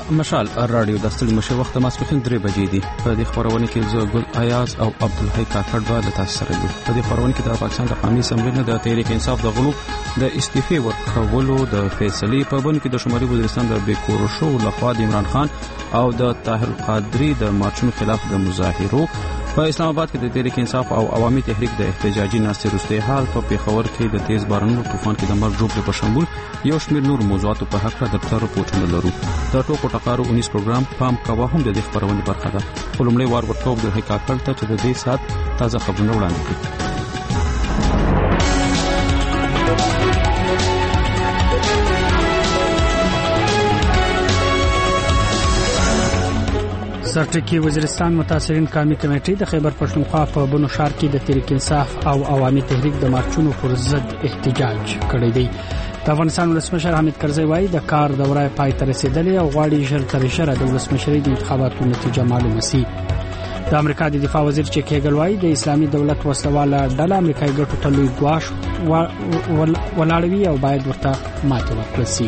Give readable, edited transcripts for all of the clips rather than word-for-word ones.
مشال رادیو د ستړي مشه وخت ماسپښین 3 بجې دي. په دې خبرونه کې زه ګل ایاز او عبدالحی کاکړ به تاسو سره یو. په دې خبرونه کې د پاکستان د قومي اسمبلی نه د تحریک انصاف د غړو د استعفا ورکولو د فیصلې په بڼه کې د شمالي وزیرستان د بیکورشو لخوا د عمران خان او د طاهر القادری د مارچونو خلاف د مظاهرو په اسلام آباد کې د تحریک انصاف او عوامي تحریک د احتجاجي ناستې وروسته حال په پیښور کې د تیز بارانونو طوفان کې د مرګ جوړ په شمول یو شمېر نور موضوعاتو په حق د تر پورتنه لرو. د ټوکو ټکارو 19 پروګرام پام کوا هم د دې خبرونه برخه ده. خپلمړي وار ورکوب د حقیقت ته چې د دې سات تازه خبرونه وړاندې کړي. سرټکی وزیرستان متاثرین قومي کمیټې د خیبر پښتونخوا په بنو شهر کې د تحریک انصاف او عوامي تحریک د مارچونو پر ضد احتجاج کړی دی. د افغانستان ولسمشر حامد کرزی وایي د کار دوره پای ته رسیدلې او غواړي ژر تر ژره د ولسمشرۍ د انتخاباتو نتیجه معلومه شي. د امریکا د دفاع وزیر چیک هیګل وایي د اسلامي دولت وسلواله ډله امریکایي ګټو ته لوی ګواښ ولاړوي او باید ورته ماته ورکړل شي.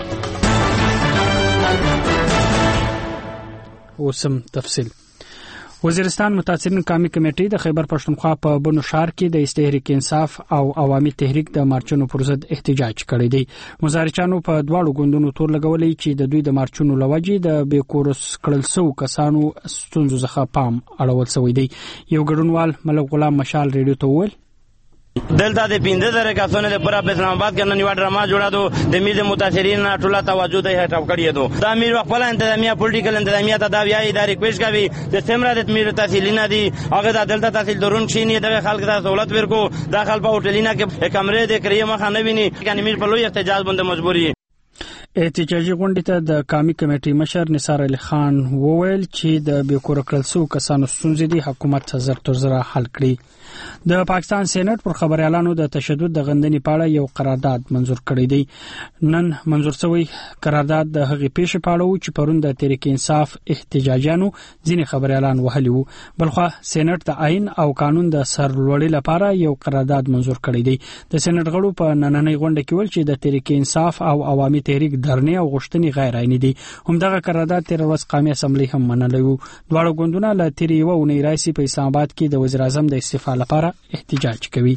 اوسم تفصیل. وزیرستان متاثرین قومي کمیټې د خیبر پښتونخوا په بنو شهر کې د تحریک انصاف او عوامي تحریک د مارچونو پر ضد احتجاج کړی دی. مظاهرچیانو په دواړو ګوندونو تور لګولې چې د دوی د مارچونو لوجې د بیکورس کړل سو کسانو ستونزو څخه پام اړول شوی دی. یو ګډونوال ملک غلام مشال ریډیو ته وویل دلته د 15000 کسانو د پر اسلام آباد کې نن یو ډرامه جوړه دو د میز متاثرین ټوله توجه ته هټاو کړی دو. د امیر خپل انتظامیه پولیټیکل انتظامیه ته دا ویاي ادارې کوښښ کوي د سمره د امیر تحصیلین دي هغه د دلته تحصیل درون شینی د خلک ته سہولت ورکو داخل په هوټلینا کې کمرې د کریه مخه نه ویني یعنی امیر په لوی احتجاج باندې مجبوري. احتجاجي غونډې ته د قومي کمیټې مشر نثار علي خان وویل چې د بیکور کړل سو کسانو ستونزې د حکومت زر تر زر حل کړي. د پاکستان سېنات پر خبريالانو د تشدد د غندنې په اړه یو قرارداد منزور کړی دی. نن منزور شوی قرارداد د هغې پیښې په اړه و چې پرون د تحریک انصاف احتجاجانو ځینې خبريالان وهلي وو. بلخو سېنات د آئین او قانون د سرلوړۍ لپاره یو قرارداد منزور کړی دی. د سېنات غړو په نننۍ غونډه کې ویل چې د تحریک انصاف او عوامي تحریک درنې او غوښتنې غیر عیني دي. همدغه قرارداد تیر ورځ قومي اسمبلی هم منلی وو. دواړو ګوندونه له تیر یو اونۍ راځي په اسلام آباد کې د وزیر اعظم د استعفا لپاره احتجاج کوي.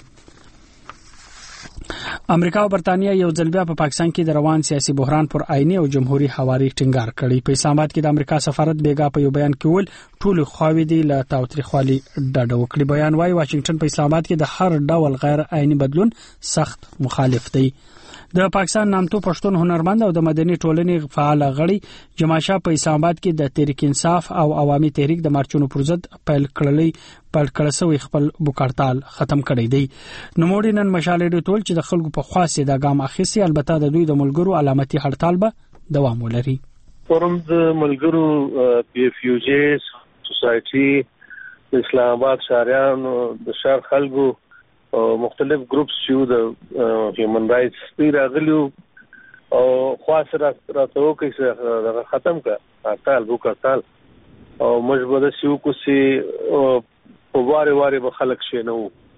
امریکا او برتانیا یو ځل بیا په پاکستان کې د روان سیاسي بحران پر آئینی او جمهوریت حواري ټینګار کړی. په اسلام آباد کې د امریکا سفارت بیګا په یو بیان کې ول ټول خواوې دي له تاوتریخوالي ډډه وکړي. بیان وايي واشنگټن په اسلام آباد کې د هر ډول غیر آئینی بدلون سخت مخالف دی. د پاکستان نامتو پښتون هنرمند او د مدني ټولنې فعال غړي جماشا په اسلام آباد کې د تحریک انصاف او عوامي تحریک د مارچونو پر ضد پیل کړل خپل بوکارتال ختم کړی دی. نوموړي نن مشالې ټول چې د خلکو په خاصه د ګام اخیسي البته د دوی د ملګرو علامتي هړتال به دوام ولري. فورم د ملګرو پی اف یو جی سوسایټي اسلام آباد شهریان د شهر خلکو مختلف ګروپس چې د هیومن رائټس پیراغلیو او خاص راتو کې ختم کا هړتال وکړل او مجبور شو کوسي په واره به خلک شي نو.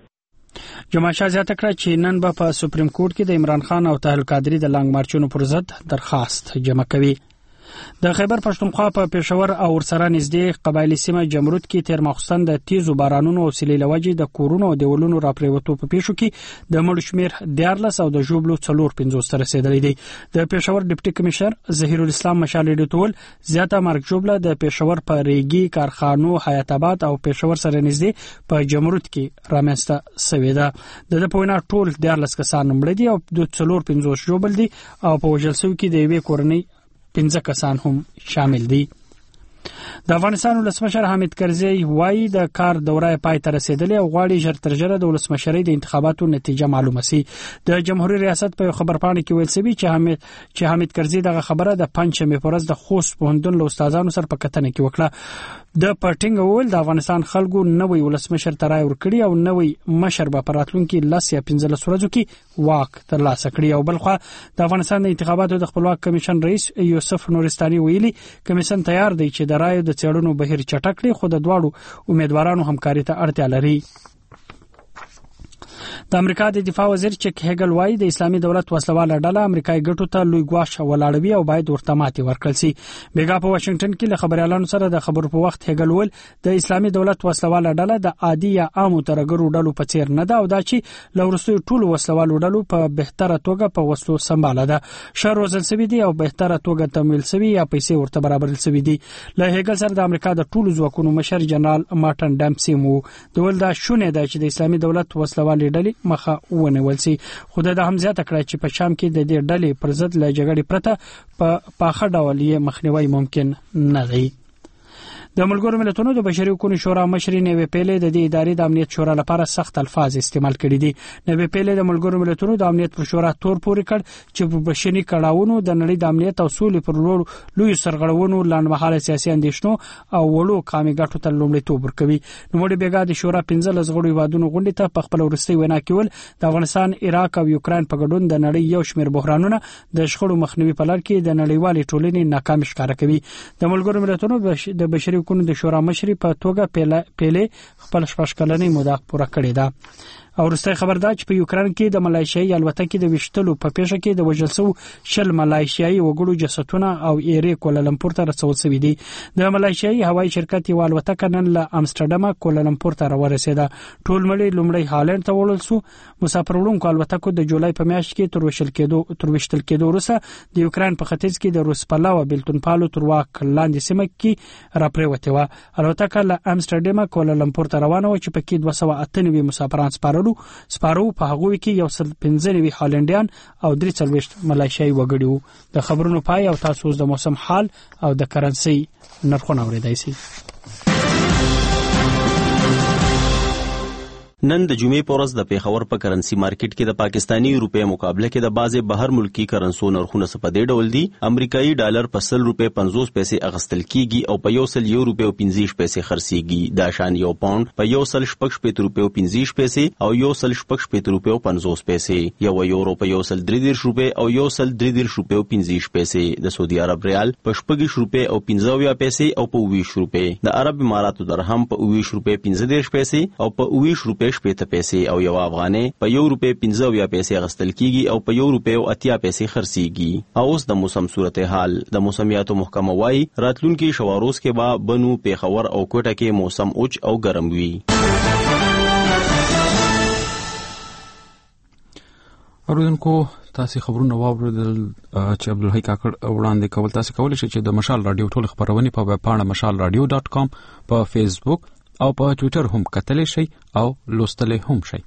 جماشا زیاته کړه چې نن به په سپریم کورټ کې د عمران خان او طاهر القادری د لانګ مارچونو پر ضد درخواست جمع کوي. د خیبر پښتونخوا په پېښور او ورسره نږدې قبایلی سیمه جمرود کې تیر ماخستن د تیزو بارانونو او سیلې لوجې د کورونو او دیولونو راپریوتو په پیښو کې د مړو شمیر 14 او د ژوبلو 450 تر رسیدلی دی. د پېښور ډیپټي کمشنر ظهیر الاسلام مشال ډیټول زیاته مرګ ژوبله د پېښور په ریګي کارخانو حیات آباد او پېښور سره نږدې په جمرود کې رامنځته شوې ده. د پوینا ټول 14 کسان مړ دي او د 450 ژوبل دي او په وژل شوي کې د یوې کورنۍ 15 کسان هم شامل دي. د افغانستان ولسمشر حامد کرزی وایي د کار دوره پای ته رسیدلې او غواړي ژر تر ژره د ولسمشرۍ د انتخاباتو نتیجه معلومه شي. د جمهوریت ریاست په خبرپاڼه کې ویل شوی چې حامد کرزی دغه خبره د پنځمې پر ورځ د خوست پوهنتون له استادانو سره په کتنه کې وکړه. د پټینګ وول د افغانستان خلکو نوې ولسمشر ترای ورکړي او نوې مشر به پراتلونکو 10 یا 15 ورځو کې واک ترلاسه کړي. او بلخو د افغانستان د انتخاباتو د خپلواک کمیشن رئیس یوسف نورستاني ویلي کمیشن تیار دی چې د رایو د څېړنو بهیر چټک کړي خو د دواړو امیدوارانو همکاري ته اړتیا لري. د امریکا د دفاع وزیر چک هیګل وايي د اسلامي دولت وسلواله ډله امریکایي ګټو ته لوی ګواښ ولاړوي او باید ورته ماتې ورکړل شي. بیګا په واشنگټن کې له خبريالانو سره د خبرو په وخت هیګل ول د اسلامي دولت وسلواله ډله د عادي یا عامو ترګرو ډلو په څیر نه ده او دا چې لورستوي ټولو وسلوالو ډلو په بهتره توګه په وسلو سمباله ده. شر روزل سوي دي او بهتره توګه تمویل سوي یا پیسې ورته برابرل سوي دي. له هیګل سره د امریکا د ټولو ځواکونو مشر جنرال مارټن ډمپسي مو د ولدا شونه ده چې د اسلامي دولت وسلوالې ډلې مخه ونیول شي. خو د هم زیاته کړی چې په شام کې د دې ډلې پر ضد له جګړې پرته په پاخه ډول یې مخنیوي ممکن نه دی. د ملګرو ملتونو د بشري حقوقو شورا مشري نیوي پیلې د دې ادارې د امنیت شورا لپاره سخت الفاظ استعمال کړي دي. نیوي پیلې د ملګرو ملتونو د امنیت پر شورا تور پوري کړ چې په بشري کړهونو د نړۍ د امنیت او سولې پر لوی سرغړونو لاندمحاله سیاسي اندیشنو او وړو قامي ګټو ته لومړیتوب ورکوي. نوموړي بیګا د شورا 15 غړو هیوادونو غونډې ته په خپل ورستي وینا کې ول د افغانستان، عراق او یوکرين په ګډون د نړۍ یو شمېر بحرانونه د شخړو مخنیوي په لړ کې د نړیوالې ټولنې ناکامي ښکاره کوي. د ملګرو ملتونو د بشري حقوقو د شورا مشري په توګه پیلې خپل شپږکلنۍ موده پوره کړې ده. او وروستي خبر دا چې په یوکرين کې د ملایشیایي الوتکې د وشتلو په پیښه کې د وژل شو 10 ملایشیایي وګړو جسدونه او ایرې کولالمپور ته رسول شوی دي. د ملایشیایي هوایي شرکت یو الوتکه نن له امستردام کولالمپور ته راورسېده. ټول مړي لومړی هالند ته وړل شو. مسافر وړونکو الوتکو د جولای په میاشت کې تر وشتل کېدو وروسته د یوکرين په ختیځ کې د روس پلاوه بیلتون پالو تر واک لاندې سیمه کې راپریوته و. الوتکه له امستردام کولالمپور ته روانه و چې پکې 298 مسافران سپارو په هغوی کې 195 هالندیان او 43 ملایشیایي وګړي وو. د خبرونو پای او تاسو د موسم حال او د کرنسي نرخونه اوریدای شئ. نن د جمعې په ورځ د پیښور په کرنسي مارکیټ کې د پاکستانی روپے مقابله کې د بازي بهر ملکی کرنسو نرخونه په دې ډول دي: امریکایي ډالر په 100 روپے 50 پیسې اغستل کیږي او په 100 روپے 50 پیسې خرڅيږي. د شان یو پاوند په 100 روپے 50 پیسې او 100 روپے 50 پیسې، یو یورو په 130 روپے او 130 روپے 50 پیسې، د سعودي عرب ریال په 20 روپے او 15 پیسې او په 20 روپے، د عرب اماراتو درهم په 20 روپے 15 پیسې او په 20 روپے 15 پیسې او یو افغانۍ په 1 روپے 15 پیسې غستل کیږي او په 1 روپے 80 پیسې خرڅيږي. اوس د موسم صورتحال. د موسمیاتو محکمه وايي راتلونکي شواروز کې به بنو، پیښور او کوټه کې موسم اوچ او ګرم وي. اوریدونکو تاسو خبرونه واوریدل چې عبدالحی کاکړ وړاندې کول. تاسو کولی شئ چې د مشال رادیو ټول خبرونه په ویب پاڼه mashalradio.com په فیسبوک او په ټوئیټر هم کتلی شئ او لوستلی هم شئ.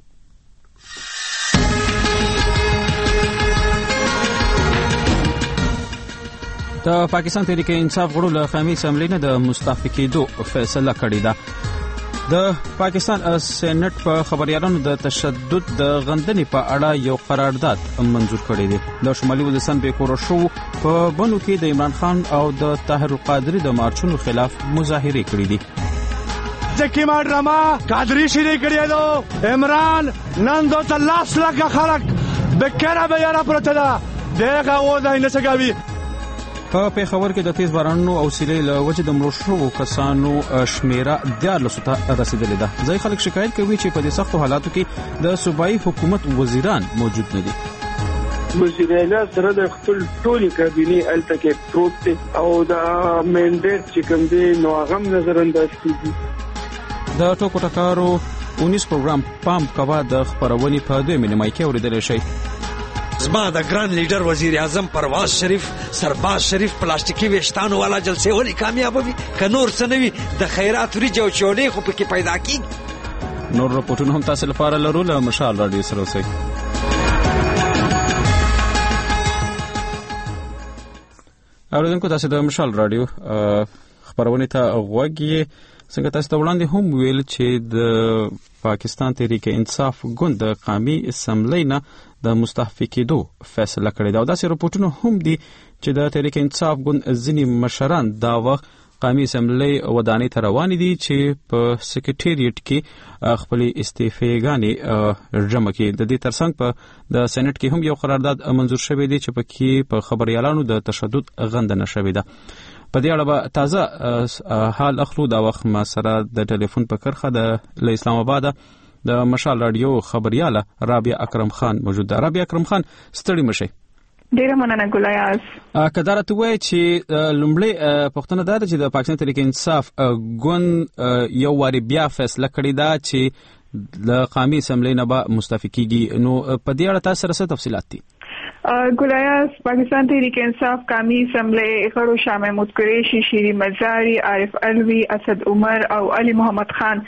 د پاکستان تحریک انصاف غړو له قومي اسمبلی نه د مستعفي کېدو فیصله کړې ده. د پاکستان سېنات په خبريالانو د تشدد د غندنې په اړه یو قرارداد منظور کړی دی. د شمالي وزیرستان بیکور شو په بنو کې د عمران خان او د طاهر القادری د مارچونو خلاف مظاهره کړې دي. ځکه ما ډرامه قادری شری کړی دو عمران نن دو تلاس لکه خلک بکره به یاره پرته ده دغه و ده نه سګاوي. په پیښور کې د تیز بارانونو او سیلۍ له وجې د مړو شوو کسانو شمیره 14 ته رسیدلې ده. ځای خلک شکایت کوي چې په دې سختو حالاتو کې د صوبایي حکومت وزیران موجود نه دي. وزیر اعلی سره د خپل ټولي کابینه الته کې پروت دي او د منډیټ چې کوم دي نو هغه نظر انداز کیږي. د ټوکو ټکارو 19 پروګرام پام کوا د خبرونې په 2 مینه کې اوریدل شي. زما د ګران لیډر وزیر اعظم پرواز شریف سرباز شریف پلاستیکي وشتانو والا جلسه ولې کامیاب وي؟ ک نور سنوي د خیرات ورجو چولې خو پکې پیدا کیږي. نور رپورټونه هم تاسو لپاره لرو له مشال رادیو سره اوسئ. اوریدونکو تاسو د مشال رادیو خبرونه ته غوږی. څنګه تاسو ته وړاندې هم ویل چې د پاکستان تحریک انصاف ګوند د قومي اسمبلی نه د مستعفي کېدو فیصله کړې ده. او داسې رپورټونه هم دي چې د تحریک انصاف ګوند ځینې مشران دا وخت قومي اسمبلی ودانۍ ته روان دي چې په سکریټریټ کې خپل استعفاګانې جمع کړي. د دې ترڅنګ په د سېنات کې هم یو قرارداد منظور شوی دی چې پکې په خبريالانو د تشدد غندنه شوې ده. په دې اړه به تازه حال اخلو. دا وخت ما سره د ټلیفون په کرخه د اسلام آباد د مشال رادیو خبرياله رابعه اکرم خان موجود ده. رابعه اکرم خان ستړي مشه. ډیره مننه ګلایاز. کدارته وای چې لومړی پښتنه دا چې د پاکستان تحریک انصاف ګوند یو واری بیا فیصله کړې ده چې د قومي اسمبلی نه به مستعفي کیږي. نو په دې اړه تاسو سره څه تفصيلات دي؟ ګلایاز پاکستان تحریک انصاف قومي اسمبلی غړو شاه محمود قریشي، شیری مزاری، عارف علوي، اسد عمر او علي محمد خان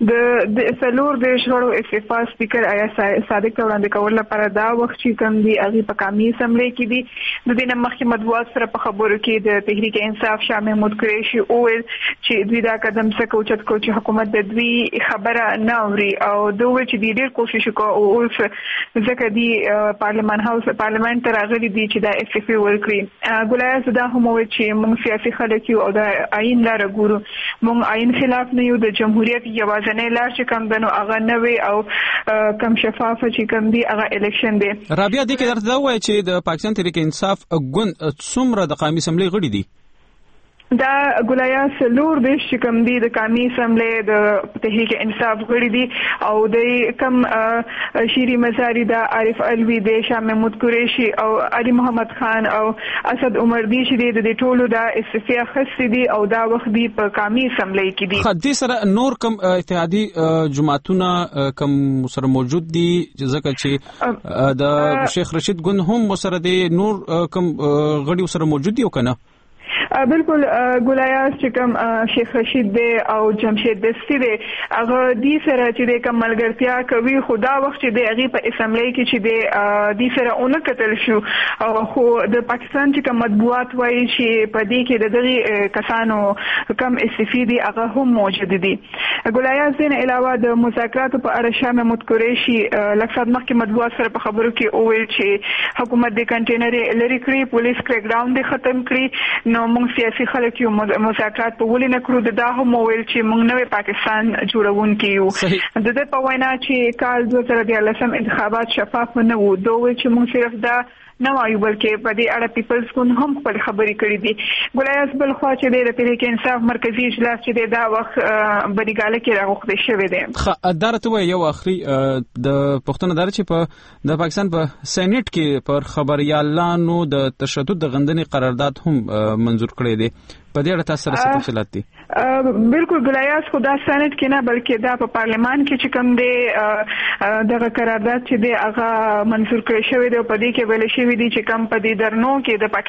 د سلور د غړو استعفا سپیکر آیا صادق وړاندې کول لپاره دا وخت چې کوم دی هغه په قومي اسمبلی کې دي. د دې مخکې مطبوعات سره په خبرو کې د تحریک انصاف شاه محمود قریشي وویل چې دوی دا قدم څه کوچت کو چې حکومت د دوی خبره نه اوري او دوی چې ډېر کوشش کوي او اوس ځکه دی پارلمان ته راغلي دي چې دا استعفا ورکړي. ګلایاز دا هم وایي چې موږ سیاسي خلک یو او د آئین لاره ګورو. موږ آئین خلاف نه یو، د جمهوریت یوازینی لار چې کوم دنو هغه نه وي او کم شفاف چې کوم دی هغه الیکشن دی. رابعه دې کې درته وایي چې د پاکستان تحریک انصاف ګوند څومره د قومي اسمبلی غړي دي؟ دا ګلایاز لور د شکم دی د قومي اسمبلی د تحریک انصاف غړي دي او د کم شیری مزاری دا عارف علوي د شاه محمود قریشي او علي محمد خان او اسد عمر دی چې د ټولو دا استعفا خاص دي او دا وخت دی په قومي اسمبلی کې دي. خدي سره نور کم اتحادی جماعتونه کم سره موجود دي ځکه چې د شیخ رشید ګوند هم سره دي، نور کم غړي سره موجود دي او کنه؟ بالکل ګلایاز چې کوم شیخ رشید دی او جمشید دستی دی هغه دې سره چې د کوم ملګرتیا کوي خدا وخت چې د هغه په اسمبلی کې چې د دې سره اون کتل شو او خو د پاکستان چې کوم مطبوعات وایي چې په دې کې د دغه کسانو کم استفادي دي هغه هم موجود دي. ګلایاز دین علاوه د مذاکراتو په اړه شاه محمود قریشي لکه مخکې مطبوعات سره په خبرو کې وویل چې حکومت د کنټینر لری کړی، پولیس کریک ډاون دی ختم کړی. نو موږ سیاسي خلک یو مذاکرات په ولې نه کړو. دا هم ویل چې موږ نوې پاکستان جوړونکي یو. د دې په وینا چې کال 2013 انتخابات شفاف نه وو، دوی چې موږ صرف دا نه وایو بلکې په دې اړه پیپلز ګوند هم خپل خبرې کړې دي. ګلایاز بل خو چې د تحریک انصاف مرکزی اجلاس چې دا وخت بریګاله کې راغوښته شوی دی. درته وایي یو اخري د پښتون دار چې په د پاکستان په سېنات کې پر خبريالانو د تشدد د غندنې قرارداد هم منزور کړی دی. په دې اړه تاسو سره څه تفصیلات دي؟ بالکل ګلایاز خو دا سېنات کې نه بلکې دا په پارلمان کې چې کوم دی دغه قرارداد چې دی هغه منزور کړی شوی دی. په دې کې ویل شوی دي چې کوم په دې درنو کې د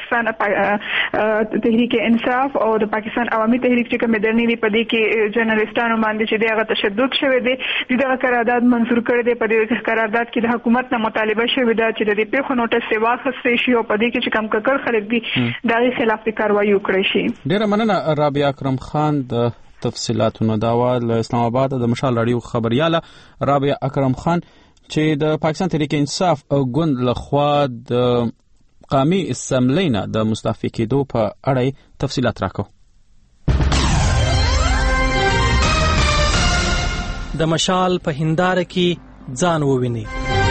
پاکستان تحریک انصاف او د پاکستان عوامي تحریک چې کوم درنی دی په دې کې جرنالستانو باندې چې هغه تشدد شوی دی دغه قرارداد منزور کړی دی. په دې قرارداد کې د حکومت نه مطالبه شوی ده چې د دې پیښو نوټس واخیستل شي او په دې کې چې کوم ککړ خلک دي دغه خلاف کاروایی وکړي شي. ډیره مننه رابعه اکرم خان د تفصيلاتونو دا ول اسلام آباد د مشال رادیو خبرياله رابعه اکرم خان چې د پاکستان تحریک انصاف ګوند لخوا د قومي اسمبلی نه د مستعفي کېدو په اړه تفصيلات راکو. د مشال په هنداره کې ځان وویني.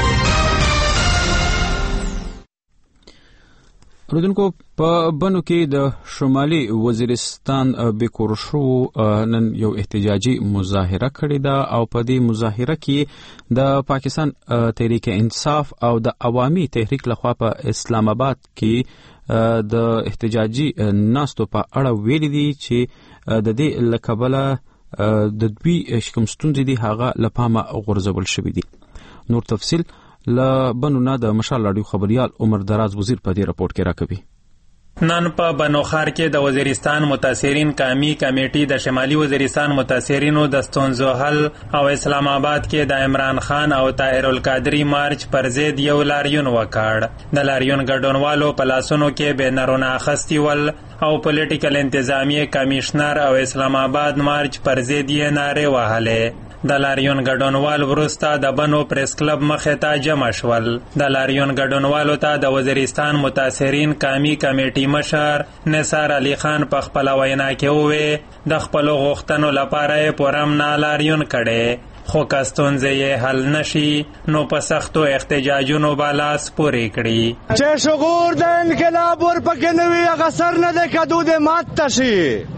رودونکو په بنو کې د شمالي وزیرستان بیکورشو نن یو احتجاجي مظاهره کړې ده او په دې مظاهره کې د پاکستان تحریک انصاف او د عوامي تحریک لخوا په اسلام آباد کې د احتجاجي ناستو په اړه ویل دي چې د دې لکبله د دوی شکم ستونزې دي هغه لپامه غورځول شوی دي. نور تفصیل ل بنونه د مشال رادیو خبريال عمر دراز وزیر په دې راپورټ کې راکوي. نن په بنوخار کې د وزیرستان متاثرین قومي کمیټې د شمالي وزیرستان متاثرینو د ستونزو حل او اسلام آباد کې د عمران خان او طاهر القادری مارچ پر ضد یو لاریون وکړ. د لاریون ګډونوالو په لاسونو کې بینرونه اخیستي ول او پولیټیکل انتظامیه کمشنر او اسلام آباد مارچ پر ضد یې نارې وهلې. د لاریون ګډونوال وروسته د بنو پریس کلب مخې ته جمع شول. د لاریون ګډونوالو ته د وزیرستان متاثرین قومي کمیټې مشر نثار علي خان په خپل وینا کې وویل د خپل غوښتنو لپاره یې پرامنا لاریون کړي خو که ستونزې یې حل نشي نو په سختو احتجاجونو به لاس پورې کړي. چې شعور د انقلاب ورپکې نه وي هغه سر نه دی که دود مات ته شي.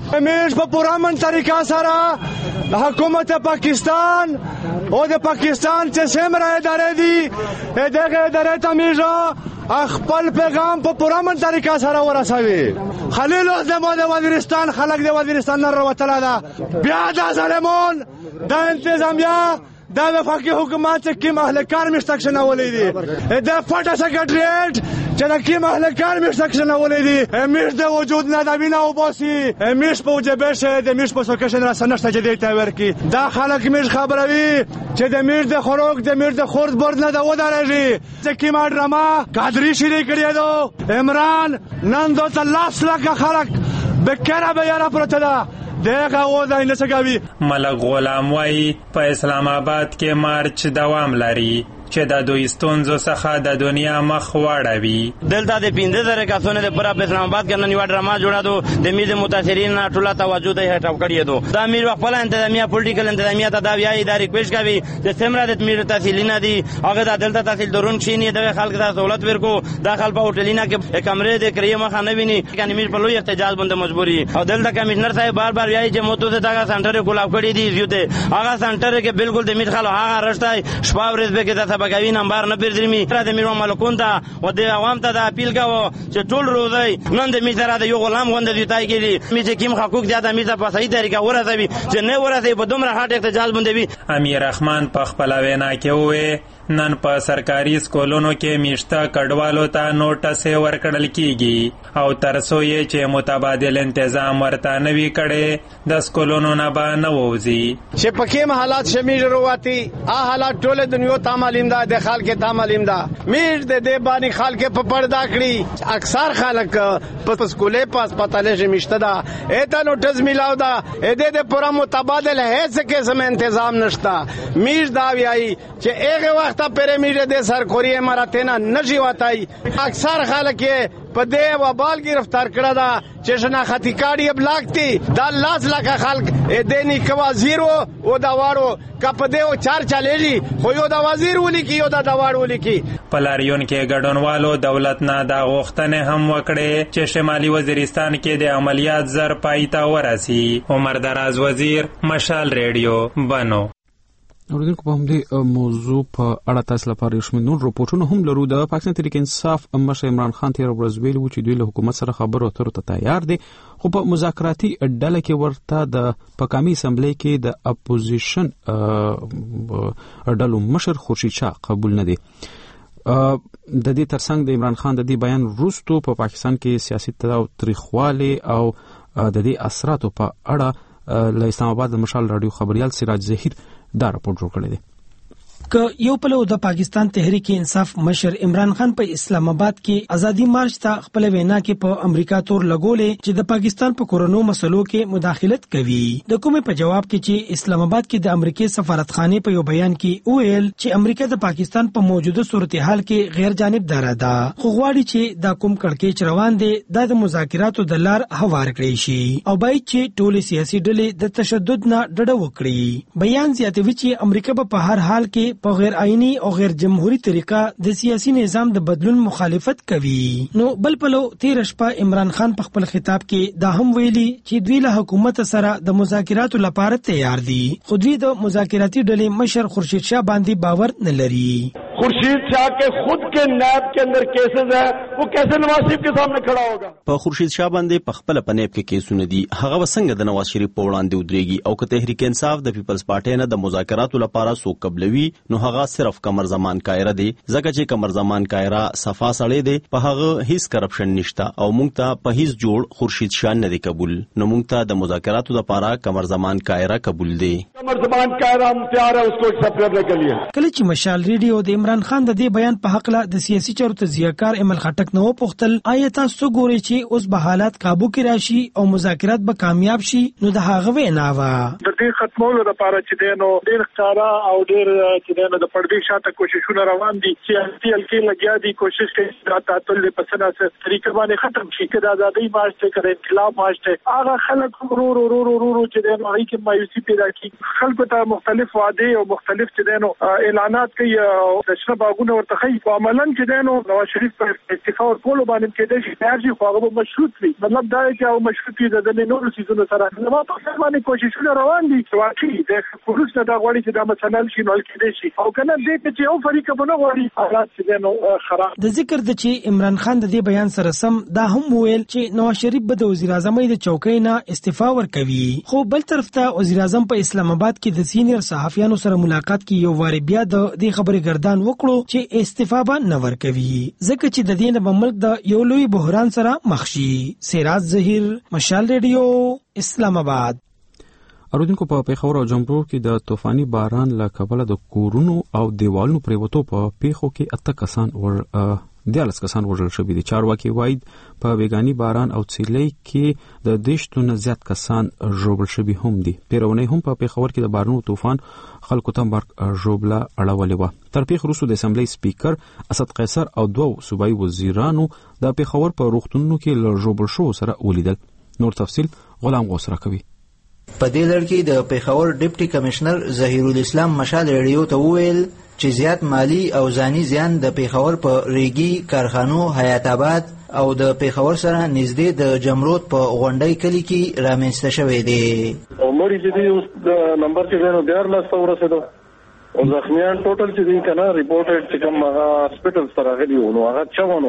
همیش په پرامن طریقه سره حکومت پاکستان او د پاکستان چې څومره ادارې دي دغه ادارې ته همیش خپل پیغام په پرامن طریقه سره ورسوي. خلیل زمو د وزیرستان خلک د وزیرستان نه راوتل ده بیا د ظالمون د انتظامیه دا وفاقي حکومت کوم اهلکار مستکشن ولې دي دا فټه سکرټریټ چې دا کوم اهلکار مستکشن ولې دي همیش د وجود نه دا وینا وباسي همیش په وجبه شه د همیش په سوکشن راسنشت چې دی ته ورکی دا خلک همیش خبروي چې د همیش د خوراک د همیش د خورد برد نه دا ودارېږي چې کوم ډرامه قادری شری کړی دو عمران نن دوه لاس لکه خلک بکره به یاره پروت ده ملک غلام وای په اسلام آباد کې مارچ دوام لري چې د دوی ستونزو څخه د دنیا مخ واړوي. دلته د 15000 کسانو لپاره په اسلام آباد کې نن یو ډرامه جوړه دو د امیر متاثرین ټول توجه ته هټاو کړی دو د امیر خپل انتظامیه پولیټیکل انتظامیه ته دا ویاي ادارې کوشش کوي چې څومره د امیر تحصیلین دي هغه د دلته تحصیل درون شینی د خلک ته سہولت ورکو داخل په هوټلینا کې کمرې د کریه مخ نه ویني کنه امیر په لوی احتجاج باندې مجبوری او دلته کمشنر صاحب بار بار ویاي چې موته دغه سنټر کولاو کړی دي زیوته هغه سنټر کې بالکل د امیر خلک هغه رښتای شپاورز به کې د سبقوي نمبر نه پیژني را د میرو ملکون ته او د عوام ته د اپیل کاوه چې ټول روزي نن د می سره د یو غلام غوند دی تای کېږي می چې کیم حقوق زیاده می ته په صحیح طریقه ورسوي چې نه ورسوي په دومره هټ احتجاج باندې وي. امیر رحمان په خپل وینا کې وې نن په سرکاري سکولونو کې میشته کډوالو ته نوټس ورکړل کیږي او ترڅو یې چې متبادل انتظام ورته نه وي کړي د سکولونو نه به نه ووځي چې په کوم حالات شمیج ورواتي حالات ټول دنیا ته معلوم ده د خلک ته معلوم ده میر د دې باندې خلک په پردا کړی اکثر خلک په سکولې په هسپتالې شمیشته ده اته نوټس میلاو ده اې د پورا متبادل هیڅ قسم انتظام نشتا میر دا ویایي چې هغه وخت پیرمیډ د سرکوري اماراتینا نشي واتای اکثر خلک په دې وبال گرفتار کړه دا چې شناختی کارت بلاکتی دا لاس لکه خلک دینی کو وزیر او دا وارو کپ دې او چار چالېږي خو یو دا وزیر ولي کی یو دا وارو ولي کی پلاریون کې ګډونوالو دولت نه دا غوښتنه هم وکړي چې شمالي وزیرستان کې د عملیات زر پایته ورسي. عمر دراز وزیر مشال ریډیو بنو. اوریدونکو په همدې موضوع په اړه تاسو لپاره یو شمېر نور راپورټونه هم لرو. د پاکستان تحریک انصاف مشر عمران خان تیر ورځ ویلي و چې دوی له حکومت سره خبرو اترو ته تیار دي خو په مذاکراتي ډله کې ورته د پاکامي اسمبلی کې د اپوزیشن ډلو مشر خورشید شاه قبول نه دي. د دې ترڅنګ د عمران خان د دې بیان وروسته په پاکستان کې سیاسي تاریخوالي او د دې اثراتو په اړه له اسلام آباد د مشال رادیو خبريال سراج ظهیر دا راپور جوړ کړی دی. که یو پلو د پاکستان تحریک انصاف مشر عمران خان په اسلام آباد کې ازادي مارچ ته خپل وینا کې په امریکا تور لګولې چې د پاکستان په کورونو مسلو کې مداخلت کوي د کومې په جواب کې چې اسلام آباد کې د امریکای سفارتخانه په یو بیان کې ویل چې امریکا د پاکستان په موجوده صورتحال کې غیر جانبدار ده خو غواړي چې دا کوم کړکېچ روان دي د مذاکراتو د لار هوار کړی شي او باید چې ټول سیاسي ډلې د تشدد نه ډډه وکړي. بیان زیاتوي چې امریکا په هر حال کې په غیر آئینی او غیر جمهوری طریقه د سیاسي نظام د بدلون مخالفت کوي. نو بل پلو تیر شپه عمران خان په خپل خطاب کې دا هم ویلي چې دوی له حکومت سره د مذاکراتو لپاره تیار دي خو دوی د مذاکراتي ډلې مشر خورشید شاه باندې باور نه لري. خورشید شاہ کے خود کے نیب کے اندر کیسز ہے وہ کیسے نواز شریف کے سامنے کھڑا ہوگا؟ په خورشید شاه باندې په خپل پنیب کې کیسونه دي هغه وسنګ د نواز شریف په وړاندې ودرېږي او که تحریک انصاف د پیپلز پارټي نه د مذاکراتو لپاره سو قبلوي نو هغه صرف قمر زمان کایره دی ځکه چې قمر زمان کایره صفا سړی دی په هغه هیڅ کرپشن نشته او مونږ ته په هیڅ جوړ خورشید شاه نه دی قبول نو مونږ ته د مذاکراتو لپاره قمر زمان کایره قبول دی. قمر زمان کایره هم تیار ہے اس کو ایکسپٹ کرنے کے لیے. کله چې مشال ریډیو د عمران خان د دې بیان په حق له د سیاسي چارو تجزیه‌کار امل خټک نو پوښتل آیا تاسو ګورئ چې اوس به حالات قابو کې راشي او مذاکرات به کامیاب شي نو د هغه وینا وا د دې ختمولو لپاره چې دینو ډېر ښکارا او ډېر چې دینو د پردې شاته کوششونه روان دي چې هلکې لګیا دي کوشش کوي چې تعطل په سناسه طریقه باندې ختم شي چې د ازادۍ مارچ ته کړي انقلاب مارچ ته هغه خلک ورو چې دینو هغه کې مایوسي پیدا کی خلکو ته مختلف وعده او مختلف چې دینو اعلانات کوي او د شنه باغونو ورته خي عملاً چې دینو نواز شریف په استعفا ورکول باندې کېدای شي تیار شي خو هغه مشروط وي مطلب دا چې هغه مشروط وي د نورو سيزونو سره نو په څه باندې کوششونه روان دي واقعي د پولیس نه دا غواړي چې دا مسله شي نو کېدای شي او کنه دې چې یو فریق په نو غواړي حالات چې نو خراب د ذکر د چې عمران خان د دې بیان سره سم دا هم ویل چې نواز شریف به د وزیر اعظم د چوکۍ نه استعفا ورکوي خو بل طرف ته وزیر اعظم په اسلام آباد کې د سینیئر صحافیانو سره ملاقات کې یو واری بیا د دې خبرې ګردان وکړو چې استعفا به نه ورکوي ځکه چې د دې نه ملک د یو لوی بحران سره مخ شي. سراج ظهیر، مشال ریډیو، اسلام آباد. اورودونکو په پیښور او جمبو کې د طوفاني باران له کبله د کورونو او دیوالونو پریوتو په پیښو کې 8 کسان دیالس کسان وژل شوي دي. چارواکي وایي په بیگانی باران او څیلۍ کې د 10 نه زیات کسان ژوبل شوي هم دي. پیرونی هم په پیښور کې د بارانو طوفان خلکو ته مرګ ژوبله اړولې وه. تر پیښ وروسته د اسمبلی سپیکر اسد قیصر او 2 صوبایي وزیرانو د پیښور په روغتونونو کې له ژوبل شو سره ولیدل. نور تفصیل غلام غوث راکوي. په دې لړ کې د پیښور ډیپټي کمشنر ظهیر الاسلام مشال ریډیو ته وویل چې زیات مالی او ځاني زیان د پیښور په ریګي کارخانو حیات آباد او د پیښور سره نږدې د جمرود په غونډۍ کلی کې رامنځته شوی دی. مړي چې دی اوس د نمبر چې نو 14 ورسېدو او زخمیان ټوټل چې دی کنه ریپورټډ چې کوم هغه هاسپټل سره غلي نو هغه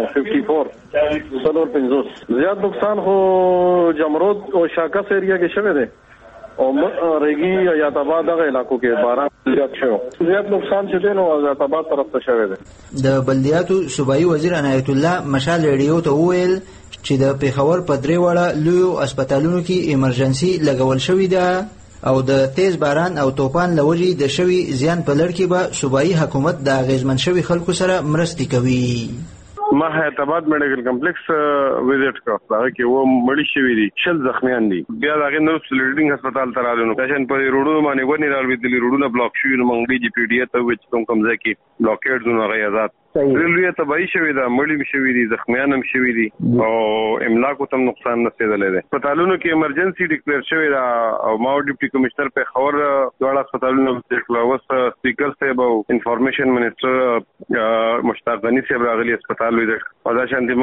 54 سلور 50 زیات نقصان خو جمرود او شاکس ایریا کې شوی دی او ریګي یا تباد دغه علاقو کې باران زیات شو. زیات نقصان چې دی نو از تباد طرف ته شوی دی. د بلدیاتو صوبایي وزیر عنایت الله مشال ریډیو ته وویل چې د پیښور په 3 وړه لویو هسپتالونو کې ایمرجنسي لګول شوې ده او د تیز باران او طوفان لوجې د شوي زیان په لړ کې به صوبایي حکومت د اغیزمن شوي خلکو سره مرستې کوي. ما حیدرآباد میډیکل کمپلیکس وزټ کړ هغه کې و مړی شوی دي 6 زخمیان دي بیا هغه نو سلیډینګ هسپتال ته راغلو پیشن په روډونو باندې ونی راوي دي روډونه بلاک شوی نو منګړي جی پی ډی ته وچ کوم ځای کې بلاکیډ زونه غي آزاد ریلوی تباہی شوی دا مړی شوی دي زخمیان هم شوی دي او املاکو تم نقصان نسیدلې ده. هسپتالونو کې ایمرجنسي ډیکلیئر شوی دا او ماو ډیپټي کمشنر په خبر دواړه هسپتالونو د وس سپیکر صاحب او انفارمیشن منسٹر مشتاق غنی صاحب راغلي هسپتال وي او دا شانتي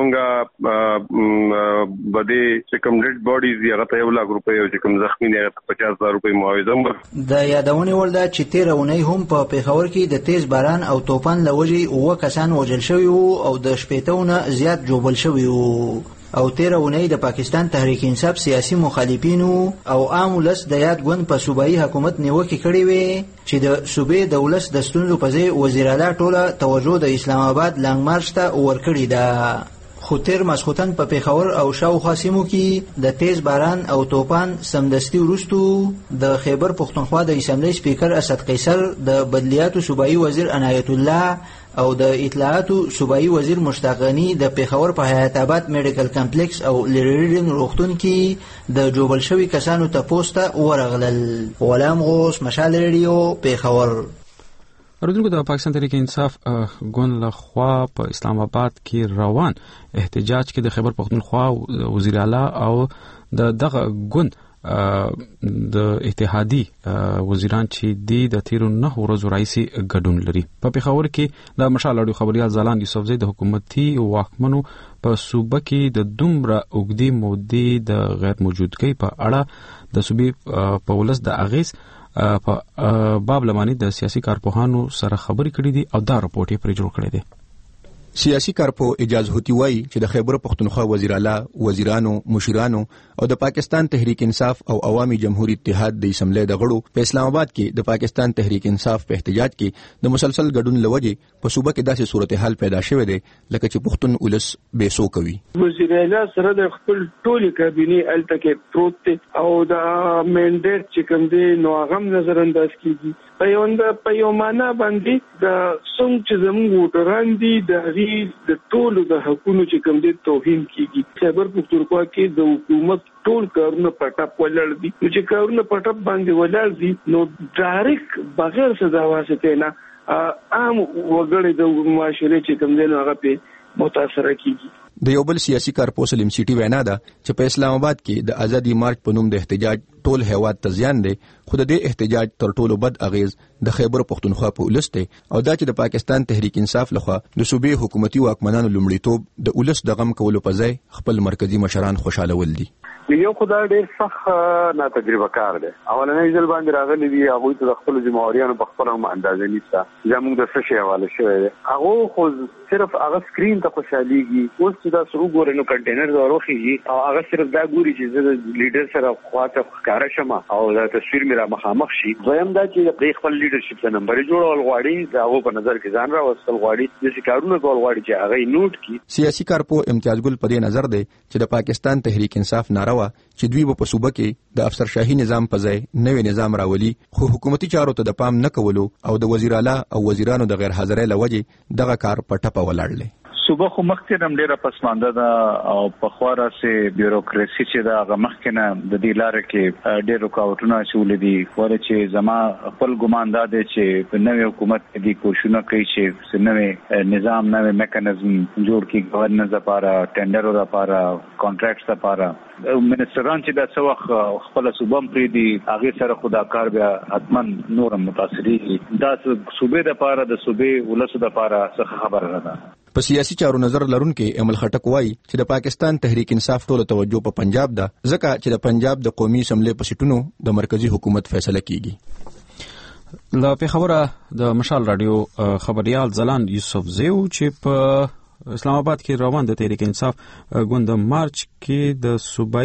مونږه بده چې کوم ډیډ باډیز یې هغه 1 لک روپۍ او چې کوم زخمی نه 50,000 روپۍ معاوضه. د یادونه ول دا چې 13 اونۍ هم په پیښور کې د تیز باران او طوفان لوجې او کسان وژل شوي او د 80 زیات جوبل شوي او 13 اونۍ د پاکستان تحریک انصاف سیاسي مخالفینو او عام ولس د یاد ګوند په صوبایي حکومت نیوکه کړې وي چې د صوبې د ولس د ستونزو په ځای وزیر اعلی ټوله توجه د اسلام آباد لانګ مارچ ته ورکړې ده. خو تیر ماسخوتن په پیښور او شاوخوا سیمو کې د تیز باران او طوفان سمدستي وروستو د خیبر پښتونخوا د اسمبلی سپیکر اسد قیصر د بدلیاتو صوبایي وزیر عنایت الله او د اطلاعاتو صوبایي وزیر مشتاق غنی د پیښور په حیات آباد میډیکل کمپلیکس او لیریډین روغتون کې د جوبل شوي کسانو ته پوسټه ورغلل. غلام غوث، مشال ریډیو، پیښور. اردوونکو د پاکستان تحریک انصاف ګوند له خوا په اسلام آباد کې روان احتجاج کې د خیبر پختونخوا وزیر اعلی او دغه ګوند د اتحادی وزیران چې د تیرو 9 ورځو راځي ګډون لري. په پیښور کې د مشال اړیو خبريال زالان یوسفزی د حکومتي واکمنو په صوبه کې د دومره اوږدې مودې د غیر موجودګۍ په اړه د صوبې په ولس د اغیز په باب لمانی د سیاسي کارپوهانو سره خبرې کړې دي او دا راپورټ یې پر جوړ کړی دی. سیاسي کارپو اجاز هوتی وای چې د خیبر پختونخوا وزیر اعلی وزیرانو مشیرانو او د پاکستان تحریک انصاف او عوامي جمهوریت اتحاد د اسمبلی د غړو په اسلام آباد کې د پاکستان تحریک انصاف په احتجاج کې د مسلسل ګډون لوجې په صوبه کې داسې صورتحال پیدا شوه دی لکه چې پښتون ولس به سو کوي. وزیر اعلی سره د خپل ټولي کابینه التکه پروت او د منډیټ چې کوم دی نو هغه نظر انداز کیږي په یو معنا باندې د څنګه چې زموږ وټران دي د ټولو د حقوقو چې کوم دي توهین کیږي. خیبر پختونخوا کې د حکومت ټول کارونه پټاپ ولر دي چې کارونه پټاپ باندې ولر دي نو ډایرک بغیر صدا واسطه نه عام وګړي د معاشره چې کوم دي هغه په متاثر کیږي. د یو بل سیاسي کارپوه سلیم سیټي وینا ده چې په اسلام آباد کې د ازادي مارچ په نوم د احتجاج ټول هیواد ته زیان دی، خو د دې احتجاج تر ټولو بد اغیز د خیبر پختونخوا په ولس دی او دا چې د پاکستان تحریک انصاف لخوا د صوبې حکومتي واکمنانو لومړیتوب د ولس د غم کولو په ځای خپل مرکزی مشران خوشاله ول دي. یو خدای ډیر سخت نه تجربه کار دی. اولنې ځل باندې راغلي دي، هغه ته د خپل ذمہواریانو په خپل اندازې نیسه زموږ د څه شی حواله شوی دی. هغه خو صرف هغه سکرین ته خوشاليږي. اوس چې دا سرو ګورې نو کنټینر وروخیږي او هغه صرف دا ګوري چې د لیډر سره خواته ښکارا شمه او دا تصویر میرا مخامخ شي. دویم دا چې د خپل لیډرشپ څخه نمبر جوړول غواړي، دا هغه په نظر کې ځان راوستل غواړي، د کارونو کول غواړي چې هغه نوٹ کړي. سیاسي کارپوه امتیاز ګل په دې نظر دی چې د پاکستان تحریک انصاف ناروا چې دوی په صوبه کې د افسرشاهي نظام په ځای نوې نظام راولي، خو حکومتي چارو ته د پام نه کولو او د وزیر اعلی او وزیرانو د غیر حاضرۍ لوجې دغه کار په ټپه ولاړل. صوبه خو مخکې هم ډیره پسمانده ده او په خواره سي بیوروکراسي چې دا هغه مخکې نه د دې لارې کې ډېر رکاوټونه اچولي دي. خو چې زما خپل ګمان دا دی چې په نوې حکومت کې کوششونه کوي چې نوې نظام نوې میکانیزم جوړ کړي، ګورننس لپاره، ټینډرو لپاره، کانټراکټس لپاره. منسټران چې دا څه وخت خپل صوبه پرې دي هغه سره خدا کار بیا حتما نور متاثري دا صوبې لپاره د صوبې ولسو لپاره څه خبره نه ده. په سیاسي چارو نظر لرونکي امل خټک وایي چې د پاکستان تحریک انصاف ټوله توجه په پنجاب ده، ځکه چې د پنجاب د قومي اسمبلی په سیټونو د مرکزی حکومت فیصله کیږي. له پیښوره د مشال رادیو خبريال زلان یوسف زیو چې په اسلام آباد کې روان د تحریک انصاف ګوند مارچ کې د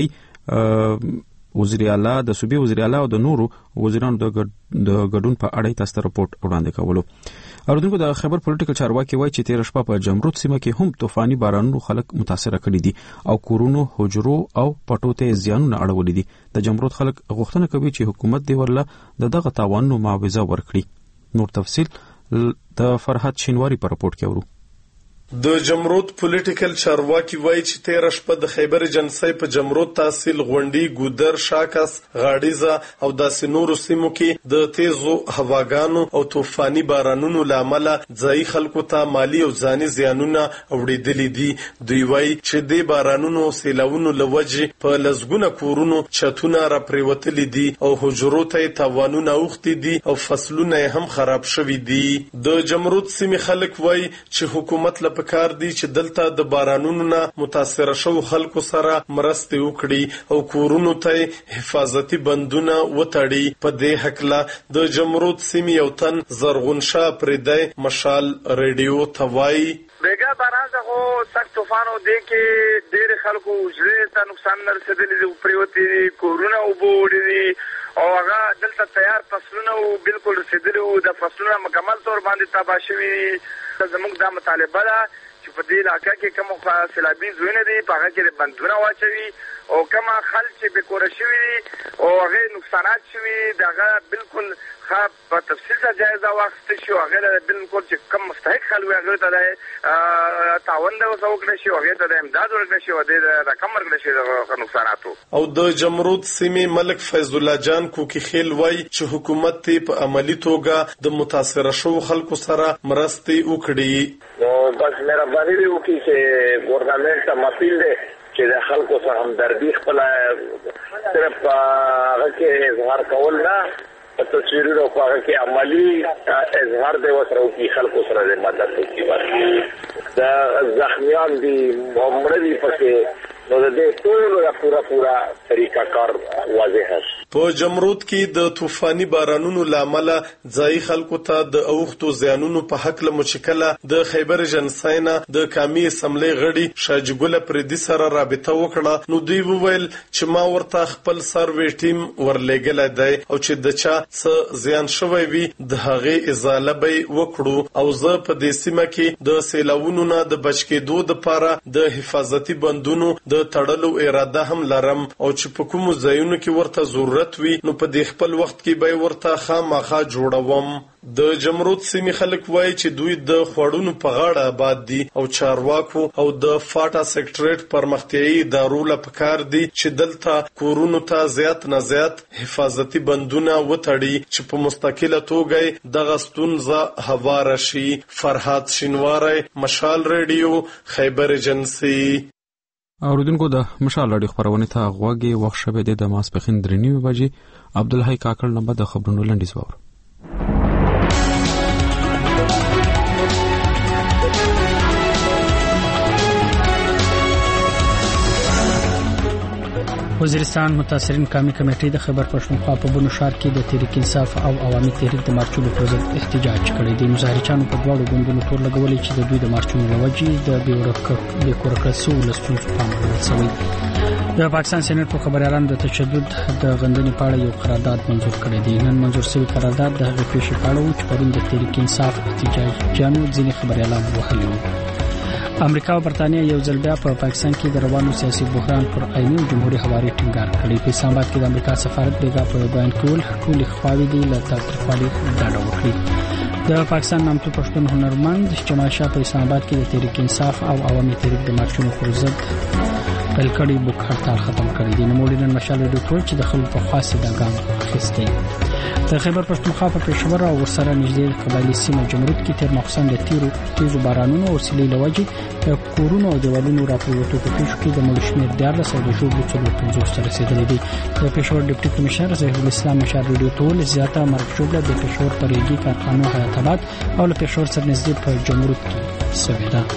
صوبای وزیر اعلی د صوبې وزیر اعلی او د نورو وزیرانو د ګډون په اړه تاسو ته راپورټ وړاندې کولو. اوردونکو د خبر پولیټیکل چارواکي وایي چې 13 شپه په جمرود سیمه کې هم طوفاني بارانونو خلک متاثر کړي دي او کورونو، حجرو او پټو ته زیانونه اړولي دي. د جمرود خلک غوښتنه کوي چې حکومت دی ورله دغه تاوانونو معاوضه ورکړي. نور تفصیل د فرحت شینواری په راپورټ کې اورو. د جمرود پولیټیکل چارواکي وایي چې 13 شپه د خیبر جنسي په جمرود تحصیل غونډي، ګودر، شاکس، غاړیزه او داسې نورو سیمو کې د تیزو هواګانو او طوفاني بارانونو لامل ځای خلکو ته مالی او ځاني زیانونه اوریدلي دي. دوی وایي چې د بارانونو سیلاونو لوجه په لزګونه کورونو چتونه را پریوتلي دي او حجرو ته تاوانونه اوختي دي او فصلونه هم خراب شوي دي. د جمرود سیمې خلک وایي چې حکومت پکار دي چې دلته د بارانونو نه متاثر شو خلکو سره مرسته وکړي او کورونو ته حفاظتي بندونه وتړي. په دې حقله د جمرود سیمې یو تن زرغون شاه پردی مشال رادیو توای بیگا باران څخه سخت طوفان او د کې ډېر خلکو وجري ته نقصان رسیدلی دی، پریوتی کورونه وبوړي او هغه دلته تیار فصلونه او بالکل رسیدلی او د فصلونو مکمل تور باندې تباہ شوي. زموږ دا مطالبه ده چې په دې علاقه کې کوم سیلابي ځایونه دي په هغه کې بندونه واچوي او کوم خلک چې بې کوره شوي دي او هغه نقصانات شوي دغه بالکل په تفصیل سره جایزه واخیستل شي. هغه بالکل چې کوم مستحق خلک وي هغه ته تعاون وکړي شي، هغه ته امداد ورکړي شي او د رقم ورکړي شي د نقصاناتو. او د جمرود سیمې ملک فیض الله جان کوکی خیل وایي چې حکومت ته په عملی توګه د متاثر شو خلکو سره مرسته وکړي. نو بس مهرباني وکړي چې ګورنمنت ته مپیل دی چې د خلکو سره همدردي خپل صرف هغه کې اظهار کول نه، په تصویرونو په هغه کې عملی اظهار دی وسره وکړي، خلکو سره د مدد وکړي. د زخمیان دي مړه دي پکې، نو د دې ټول پورا طریقه کار واضح است. په جمرود کې د طوفاني بارانونو لامل ځای خلکو ته د اوختو زیانونو په حق له مشکله د خیبر جنساینا د قومي اسمبلی غړي شاجګل پردي سره رابطه وکړه. نو دوی وویل چې ما ورته خپل سروي ټیم ورلېګل دی او چې د چا څه زیان شوی وي د هغه ازاله به وکړو او زه په دې سیمه کې د سیلاونو نه د بچ کېدو لپاره د حفاظتي بندونو د تړلو اراده هم لرم او چې په کوم ځایونو کې ورته ضرورت ضرورت وي نو په دې خپل وخت کې به ورته خامخا جوړوم. د جمرود سیمې خلک وایي چې دوی د خوړونو په غاړه آباد دي او چارواکو او د فاټا سیکټریټ پرمختیایي ادارو له پکار دي چې دلته کورونو ته زیات نه زیات حفاظتي بندونه وتړي چې په مستقله توګه دغه ستونزه هواره شي. فرهاد شینواری، مشال ریډیو، خیبر ایجنسی. اوریدونکو د مشال راډیو خبرونه ته غوږی وخت شوه د ماسپخین 3 بجې عبدالحی کاکړ نمبر د خبرونو لنډیز وور. وزیرستان متاثرین قومي کمیټې د خیبر پښتونخوا په بنو شهر کې د تحریک انصاف او عوامي تحریک د مارچونو پر ضد احتجاج کړی دی. مظاهرچیانو په دواړو ګوندونو تور لګولې چې د دوی د مارچونو لوجې د بې کورکړسو ولسمشر پام وړ د پاکستان سېنات په خبريالانو د تشدد د غندنې په اړه یو قرارداد منزور کړی دی. نن منزور شوی قرارداد د هغې پیښې په اړه و چې پرون د تحریک انصاف احتجاجیانو ځینې خبريالان وهلي وو. امریکا او برتانیه یو ځل بیا په پاکستان کې د روانو سیاسي بحران پر عیني جمهوریت حواري ټینګار کړی. په اسلام آباد کې د امریکا سفارت بیګا په بیان کې ټول خواوې دي له تاریخوالي ډاډه وکړي. د پاکستان نامتو پښتون هنرمند جمال شاه په اسلام آباد کې د تحریک انصاف او عوامي تحریک د مارچونو پر ضد بلکړی بوک هړتال ختم کړی دی. نوموړي نن مشال ریډیو ټول چې د خلکو په خاصه د ګام اخیستی. د خیبر پښتونخوا په پېښور او ورسره نږدې قبایلی سیمه جمرود کې تیر مخصوصا د تیزو بارانونو او سیلۍ لوجې د کورونو او دیوالونو راپورټو په پیښو کې د مړو شمېر 14 او د ژوبلو 450 ته رسیدلی دی. د پېښور ډیپټي کمشنر ظهیر الاسلام مشال ریډیو ټول زیاته مرګ ژوبله د پېښور په ریګي کارخانو حیات آباد او له پېښور سره نږدې په جمرود کې سوې ده.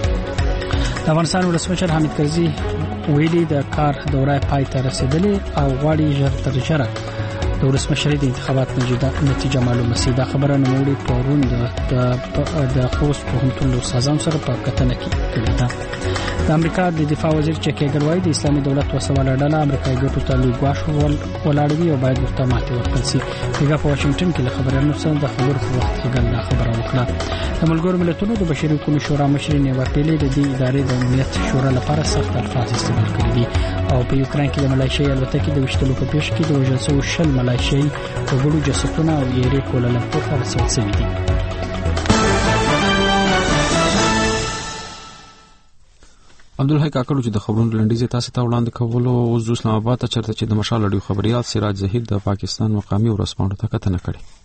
د افغانستان ولسمشر حامد کرزي ویلي د کار دوره پای ته رسیدلې او غواړي ژر تر ژره د ولسمشرۍ د انتخابات نتیجه معلومه شي. دا خبره نوموړي پرون د خوست پوهنتون له استادانو سره په کتنه کې کړې ده. د امریکا د دفاع وزیر چکی ګروای د اسلامي دولت وسواله ډله امریکایي ګټو ته لوی ګواښ ولاړوي او باید ورته ماتې ورکړل شي. هغه په واشنگټن کې له خبريالانو سره د خبرو په وخت کې ګڼه خبره وکړه. د ملګرو ملتونو د بشري حقوقو شورا مشر نیوا پیلي د دې ادارې د امنیت شورا لپاره سخت الفاظ استعمال کړي دي او په یوکرين کې د ملایشي الوتکې د وشتلو په پیښ کې د وژل شوو 10 ملایشي په ګډو جسدونه او یې کولالمپور ته رسول شوي دي. عبدالحی کاکړ چې د خبرونو لنډیز تاسو ته وړاندې کولو او د اسلام آباد ته چرته چې د مشال اډیو خبريال سراج ظهیر د پاکستان مقامي ورسپانډو ته کتنه کړې.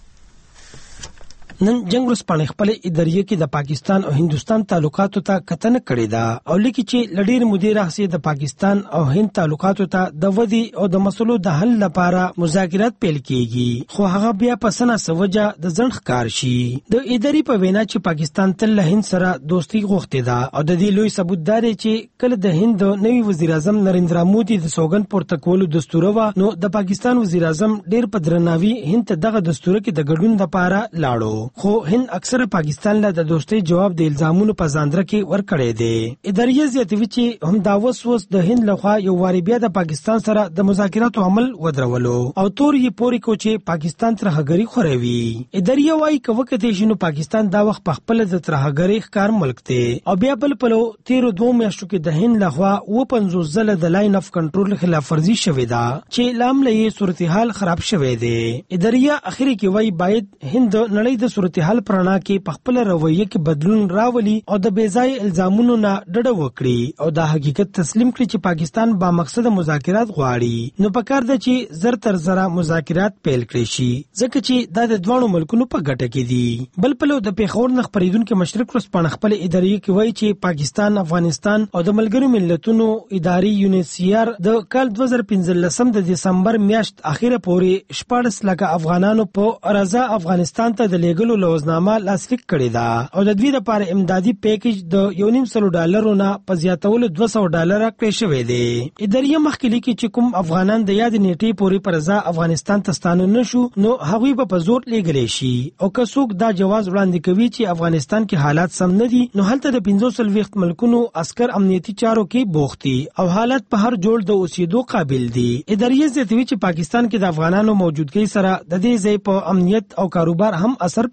نن جنگ ورسپانې خپل ادارې کې د پاکستان او هندستان تعلقاتو ته کتنه کړې ده او لیکي چې لډیر مدیر راځي د پاکستان او هند تعلقاتو ته د ودی او د مسلو د حل لپاره مذاکرات پیل کیږي. خو هغه بیا په سنا سوجه د ځنډ کار شي. د ادارې په وینا چې پاکستان تل له هند سره دوستي غوښتي ده او د دې لوی ثبوت دی چې کله د هند نوی وزیر اعظم نریندرا مودي د سوګند پورته کولو دستور و نو د پاکستان وزیر اعظم ډیر په درناوي هند ته دغه دستور کې د ګډون لپاره لاړو. خو هند اکثر پاکستان له د دوستۍ جواب د الزامونو په ځاندره کې ورکړی دی. ادارې زیاتوي چې هم دا وسوس د هند لخوا یو واری بیا د پاکستان سره د مذاکراتو عمل ودرولو او تور یې پوري کو چې پاکستان ترهګری خوروي. ادارې وايي کوکته شنو پاکستان دا وخت په خپل د ترهګری ښکار ملک دی او بیا بل پلو 13 میاشتو کې د هند لخوا 50 ځله د لاین اف کنټرول خلاف ورزي شوې ده چې لامل صورتحال خراب شوې ده. ادارې اخري کې وايي باید هند نړۍ د صورتحال پرانا کې په خپل رویه کې بدلون راولي او د بیځای الزامونو نه ډډه وکړي او دا حقیقت تسلیم کړي چې پاکستان با مقصد مذاکرات غواړي. نو پکار ده چې زر تر زره مذاکرات پیل کړي شي ځکه چې دا د دوه ملکونو په ګټه کې دي. بل پلو د پیښور نخ پریدونکو مشرق ورسپانه خپل ادارې کې وایي چې پاکستان، افغانستان او د ملګرو ملتونو ادارې یونیسیار د کال 2015 د دسمبر میاشت اخیره پورې 14 لک افغانانو په رضا افغانستان ته د لیګلو لوزنامه لاسلیک کړې ده او د دوی لپاره امدادي پیکیج د $1.5 نه په زیاتولو $200 کړی شوی دی. ادارې مخکې لیکي چې کوم افغانان د یاد نیټې پورې پر رضا افغانستان ته ستانه نشو نو هغوی په زور لیږلی شي او که څوک دا جواز وړاندې کوي چې افغانستان کې حالات سم نه دي نو هلته د 15 ملکونو عسكر امنیتي چارو کې بوختي او حالات په هر جوړ د اوسېدو قابل دي. ادارې زیاتوي چې پاکستان کې د افغانانو موجودګۍ سره د دې ځای په امنیت او کاروبار هم اثر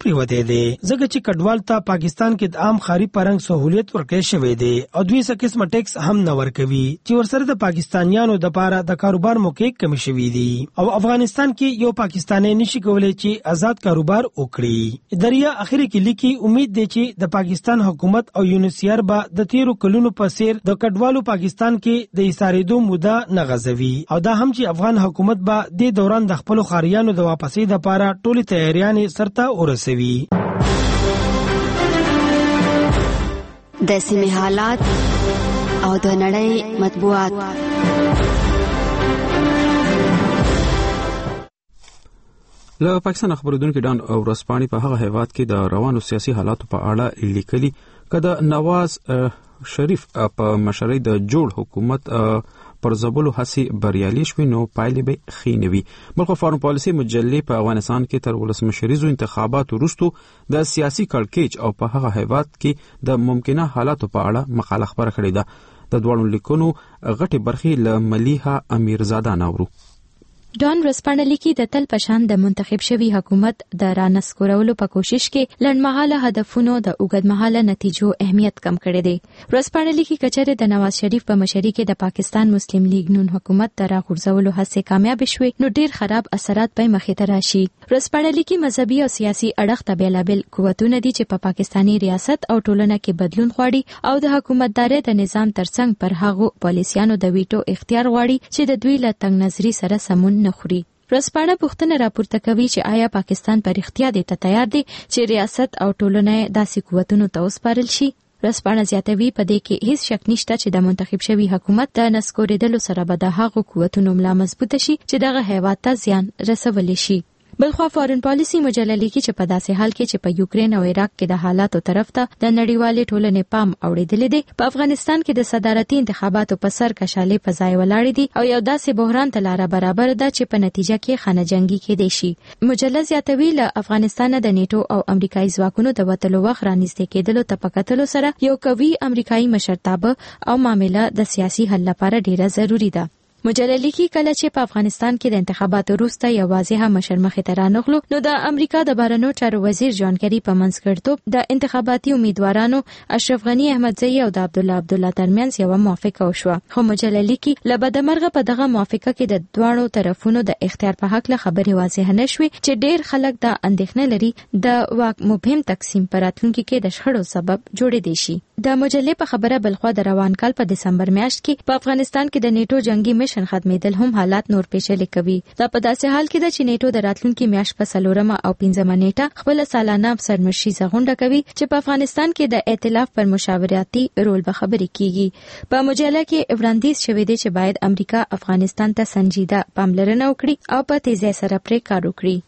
پریوته دي ځکه چې کډوال ته پاکستان کې د عام خاري پرنګ سہولیت ورکړې شوې دي او دوی څه قسمه ټیکس هم نه ورکوي چې ورسره د پاکستانیانو د پاره د کاروبار موقع کم شوې دي او افغانستان کې یو پاکستاني نشي کولای چې آزاد کاروبار وکړي. دریا اخري کې لیکي امید دی چې د پاکستان حکومت او یونیسیار به د 13 کلونو په سیر د کډوالو پاکستان کې د ایستارېدو موده نه غځوي او دا هم چې افغان حکومت به د دوران د خپل خاریانو د واپسې د پاره ټولې تیاریانې سرته ورسوي. د سیمې حالات او د نړۍ مطبوعات. له پاکستان خبرونه ډان او ورځپاڼې په هغه هیواد کې د روانو سیاسي حالاتو په اړه لیکلي کده نواز شریف په مشرۍ د جوړ حکومت پر زبلو هڅې بریالي شوې نو پایلې به ښې نه وي. بلخو فارم پالیسي مجلې په افغانستان کې تر ولسمشریزو انتخاباتو وروسته د سیاسي کړکېچ او په هغه هیواد کې د ممکنه حالاتو په اړه مقاله خبره کړې ده. د دوړو لیکونو غټي برخې له ملیحه امیرزاده نورو. ډان ورځپاڼه لیکي د تل پشان د منتخب شوی حکومت د رانسکورولو په کوشش کې لنډمهاله هدفونو د اوږدمهاله نتیجو اهمیت کم کړی دی. ورځپاڼه لیکي کچره د نواز شریف په مشرۍ کې د پاکستان مسلم لیگ نون حکومت د راغورځولو هڅې کامیاب شوې نو ډیر خراب اثرات به مخې ته راشي. ورځپاڼه لیکي مذهبي او سیاسي اړخ ته بیلابل قوتونه دي چې په پاکستاني ریاست او ټولنه کې بدلون غواړي او د حکومتدارۍ د نظام ترڅنګ پر هغو پالیسیانو د ویټو اختیار غواړي چې د دوی له تنګ نظري سره سمون نه خوري. ورځپاڼه پوښتنه راپورته کوي چې آیا پاکستان په رښتیا د تیار دی چې ریاست او ټولنه داسې قوتونو ته وسپارل شي. ورځپاڼه زیاتوي په دې کې هیڅ شک نشته چې د منتخب شوی حکومت د نسکورېدلو سره به د هغو قوتونو ملا مضبوطه شي چې دغه هیواد ته زیان رسولی شي. بلخوا فارن پالیسی مجله لیکي چې په داسې حال کې چې په یوکرين او عراق کې د حالاتو طرف ته د نړیوالې ټولنې پام اوړېدل دي په افغانستان کې د صدارتي انتخاباتو په سر کشالې په ځای ولاړې دي او یو داسې بحران ته لار برابر ده چې په نتیجه کې خانه جنگي کېدای شي. مجله زیاتوي له افغانستان د نیټو او امریکایي ځواکونو د وټلو وخت رانږدې کېدلو ته پکتلو سره یو قوي امریکایي مشرتابه او معامله د سیاسي حل لپاره ډیره ضروری ده. مجله لیکي کله چې په افغانستان کې د انتخاباتو وروسته یوازې هم مشر مخې ته رانغلو نو د امریکا د بهرنیو چارو وزیر جان کری په منځګړیتوب د انتخاباتي امیدوارانو اشرف غنی احمدزی او د عبدالله ترمنځ یو موافقه وشوه. خو مجله لیکي له بدمرغه په دغه موافقه کې د دواړو طرفونو د اختیار په حق له خبرې واضح نه شوې چې ډیر خلک د اندېښنه لري د واک مبهم تقسیم پر راتلونکي کې د شخړو سبب جوړې دي شي. د مجلې په خبره بلخوا د روان کال په دسمبر میاشت کې په افغانستان کې د نیټو جنگي مشن ختمېدل هم حالات نور پیچلي کوي. دا په داسې حال کې ده چې نیټو د راتلونکي میاشت په 4 او 15 نیټه خپل سالانه سرمشریزه غونډه کوي چې په افغانستان کې د ائتلاف پر مشاورتي رول به خبرې کیږي. په مجله کې وړاندیز شوی دی چې باید امریکا افغانستان ته سنجیده پاملرنه وکړي او په تیزی سره پرې کار وکړي.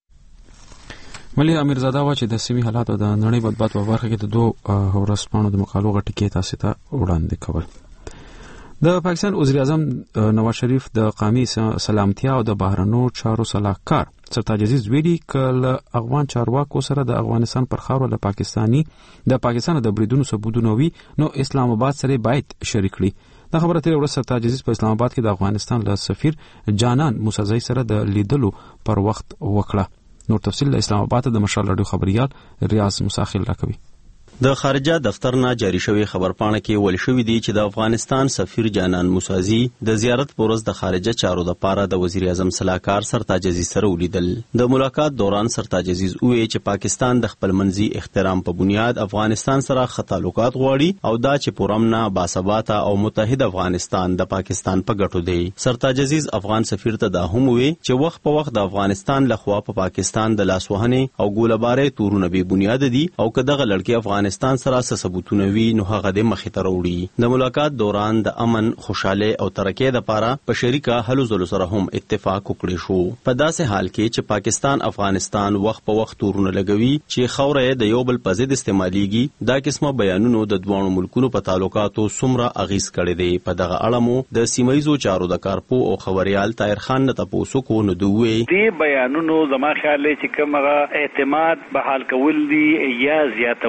ملي امیرزاده وا چې د سیمې حالات او د نړۍ مطبوعات په برخه کې د دوه ورځپاڼو د مقالو غټي کې تاسو ته وړاندې کول. د پاکستان وزیر اعظم نواز شریف د قومي سلامتیا او د بهرنیو چارو صلاحکار سرتاج عزیز ویلي کله افغان چارواکو سره د افغانستان پر خاور له پاکستان د بریدونو ثبوتونه وي نو اسلام آباد سره باید شریک کړي. دا خبره تیر ورځ سرتاج عزیز په اسلام آباد کې د افغانستان له سفیر جانان موسزی سره د لیدلو پر وخت وکړه. نور تفصیل د اسلام آباد د مشال رادیو خبريال ریاض مساخل راکوي. د خارجه دفتر نه جاری شوی خبرپاڼه کې ویل شوی دی چې د افغانستان سفیر جانان موسازی د زیارت پورز د خارجه چارو د پاره د وزیر اعظم صلاحکار سرتاج عزیز سره ولیدل. د ملاقات دوران سرتاج عزیز وویل چې پاکستان د خپل منځي احترام په بنیاد افغانستان سره ښه تعلقات غواړي او دا چې پرامن باثباته او متحد افغانستان د پاکستان په ګټو دی. سرتاج عزیز افغان سفیر ته دا هم وویل چې وخت په وخت د افغانستان لخوا په پاکستان د لاسوهنې او ګولبارې تورونه به بنیاد دي او کداغه لړکی افغانستان سره ثبوتونه وی نو هغه د مخې ته وروړي. د ملاقات دوران د امن، خوشاله او ترقۍ لپاره په شریکه هلو ځلو سره هم اتفاق وکړي شو. په داسې حال کې چې پاکستان افغانستان وخت په وخت تورونه لګوي چې خوره د یو بل په ضد استعماليږي، دا قسمه بیانونو د دوه ملکونو په تعلقاتو څومره اغیز کړي دي. په دغه اړه مو د سیمایزو چارو د کارپو او خبريال طاهر خان نه تاسو کو نو دوی دې بیانونو زما خیال چې کومه اعتماد به حال کول دي یا زیاتول دي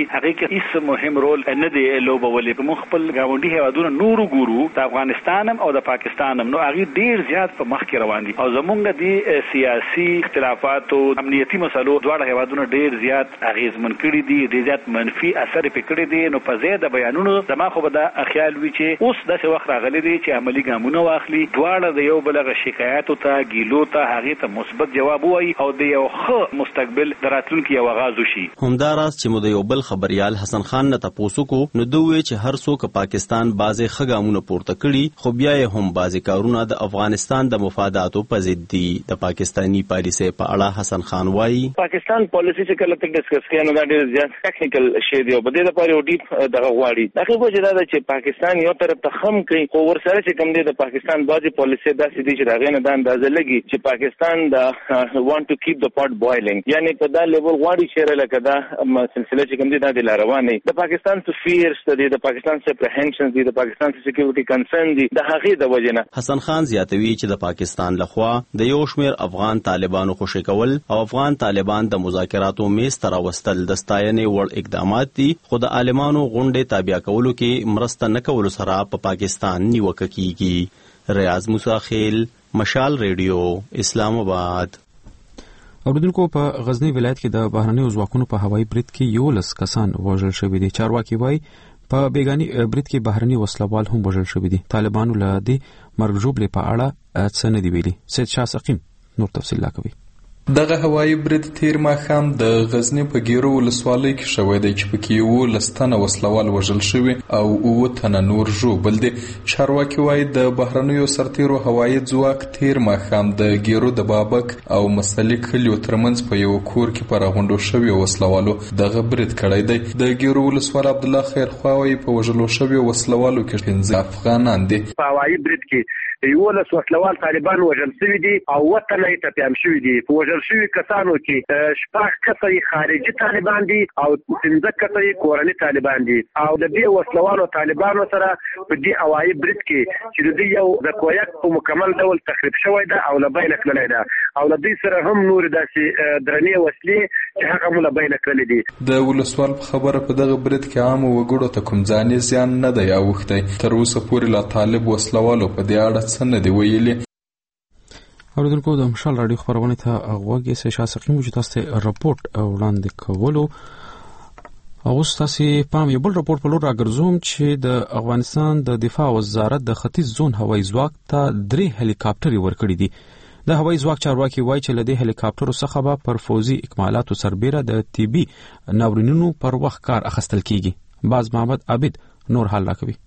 هغه کې هیڅ مهم رول نه دی لوبولې. په مخ خپل گاونډي هیوادونو نورو ګورو د افغانستان او د پاکستان نو هغه ډیر زیات په مخ کې روان دي او زمونږ د سیاسي اختلافات او امنیتي مسلو دواړه هیوادونو ډیر زیات اغیزمن کړي دي، ډیر زیات منفي اثر پکړي دي. نو په زیاده بیانونو زما خو به دا خیال وی چې اوس د وخت راغلي دي چې عملی ګامونه واخلي، دواړه د یو بل غ شکایت او ته ګیلو ته هغه ته مثبت جواب وایي او د یو ښه مستقبل دراتلونکو یو آغاز وشي. همداراز چې مو د یو بل خبريال حسن خان نه تاسو کو نو دوی چې هر څوک پاکستان بازه خګامونه پورته کړي خو بیا هم بازه کارونه د افغانستان د مفاداتو په ضد دي. د پاکستانی پالیسي په اړه حسن خان وایي پاکستان پالیسي چې کله تک ډسکس کوي نو دا ډیر زیات ټیکنیکل شی دی او په دې لپاره یو ډیپ دغه غواړي. دا خو وجه دا ده چې پاکستان یو طرف ته خم کوي خو ورسره چې کوم دی د پاکستان بازي پالیسي داسې دي چې دا غنه د اندازه لګي چې پاکستان د وانټ ټو کیپ د پاٹ بوایلینګ، یعنی په دا لیول غواړي چې لکه دا سلسله چې کوم دی دا د روانه د پاکستان څخه فیرز د پاکستان څخه اپریهنشنز د پاکستان څخه سکیورټي کنسرن دي د هغه د وجنه. حسن خان زیاتوي چې د پاکستان لخوا د یو شمېر افغان طالبانو خوشی کول او افغان طالبان د مذاکراتو میز تر وستل د ستاینې وړ اقدامات دي خو د عالمانو غونډې تابع کولو کې مرسته نه کول سره په پاکستان نیوکه کیږي. ریاض موسی خیل، مشال ریډیو، اسلام آباد. اوریدونکو په غزنی ولایت کې د بهرنیو ځواکونو په هوایي برید کې 11 کسان وژل شوي دي. چارواکي وایي په بیگانی برید کې بهرني وسلوال هم وژل شوي دي. طالبانو له دې مرګ ژوبلې په اړه څه نه دی ویلي. سید شاه سقیم نور تفصیل لا کوي. دغه هوایي برید تیر ماښام د غزنی په ګیرو ولسوالۍ کې شوی دی چې پکې 11 تنه وسلوال وژل شوي او 9 تنه نور ژوبل دي. چارواکي وایي د بهرنیو سرتیرو هوایي ځواک تیر ماښام د ګیرو د بابک او مسلک کلیو ترمنځ په یو کور کې پر غونډو شوي وسلوالو دغه برید کړی دی. د ګیرو ولسوال عبد الله خیرخواوي په وژلو شوي وسلوالو کې 15 افغانان دي. په هوایي برید کې 11 وسلوال طالبان وژل شوي دي او 9 تنه یې ټپيان شوي دي. په وژل شوي کسانو کې 6 کسه خارجي طالبان دي او 15 کسه کورني طالبان دي او د دې وسلوالو طالبانو سره په دې هوایي برید کې چې د یو د کویت په مکمل ډول تخریب شوی ده او لبینه کړلې ده او د دې سره هم نور داسې درنې وسلې چې هغه هم لبینه کړلې دي. د ولسوال په خبره په دغه برید کې عام وګړو ته کوم ځاني زیان نه دی اوښتی. تر اوسه پورې لا طالب وسلوالو په دې اړه څه نه دی ویلي. اوریدونکو د مشال رادیو خبرونه ته غوږی سه شاسقي موجود تاسو راپورټ وړاندې کولو. اوس تاسو پام یو بل راپورټ په لور راګرځوم چې د افغانستان د دفاع وزارت د ختیځ زون هوایي ځواک ته 3 هلیکاپټر ورکړي دي. د هوایي ځواک چارواکي وایي چې لدې هلیکاپټرو څخه به پر فوزي اکمالاتو سربېره د طبي ناورینونو پر وخت کار اخیستل کیږي. باز محمد عابد نور حل راکوي.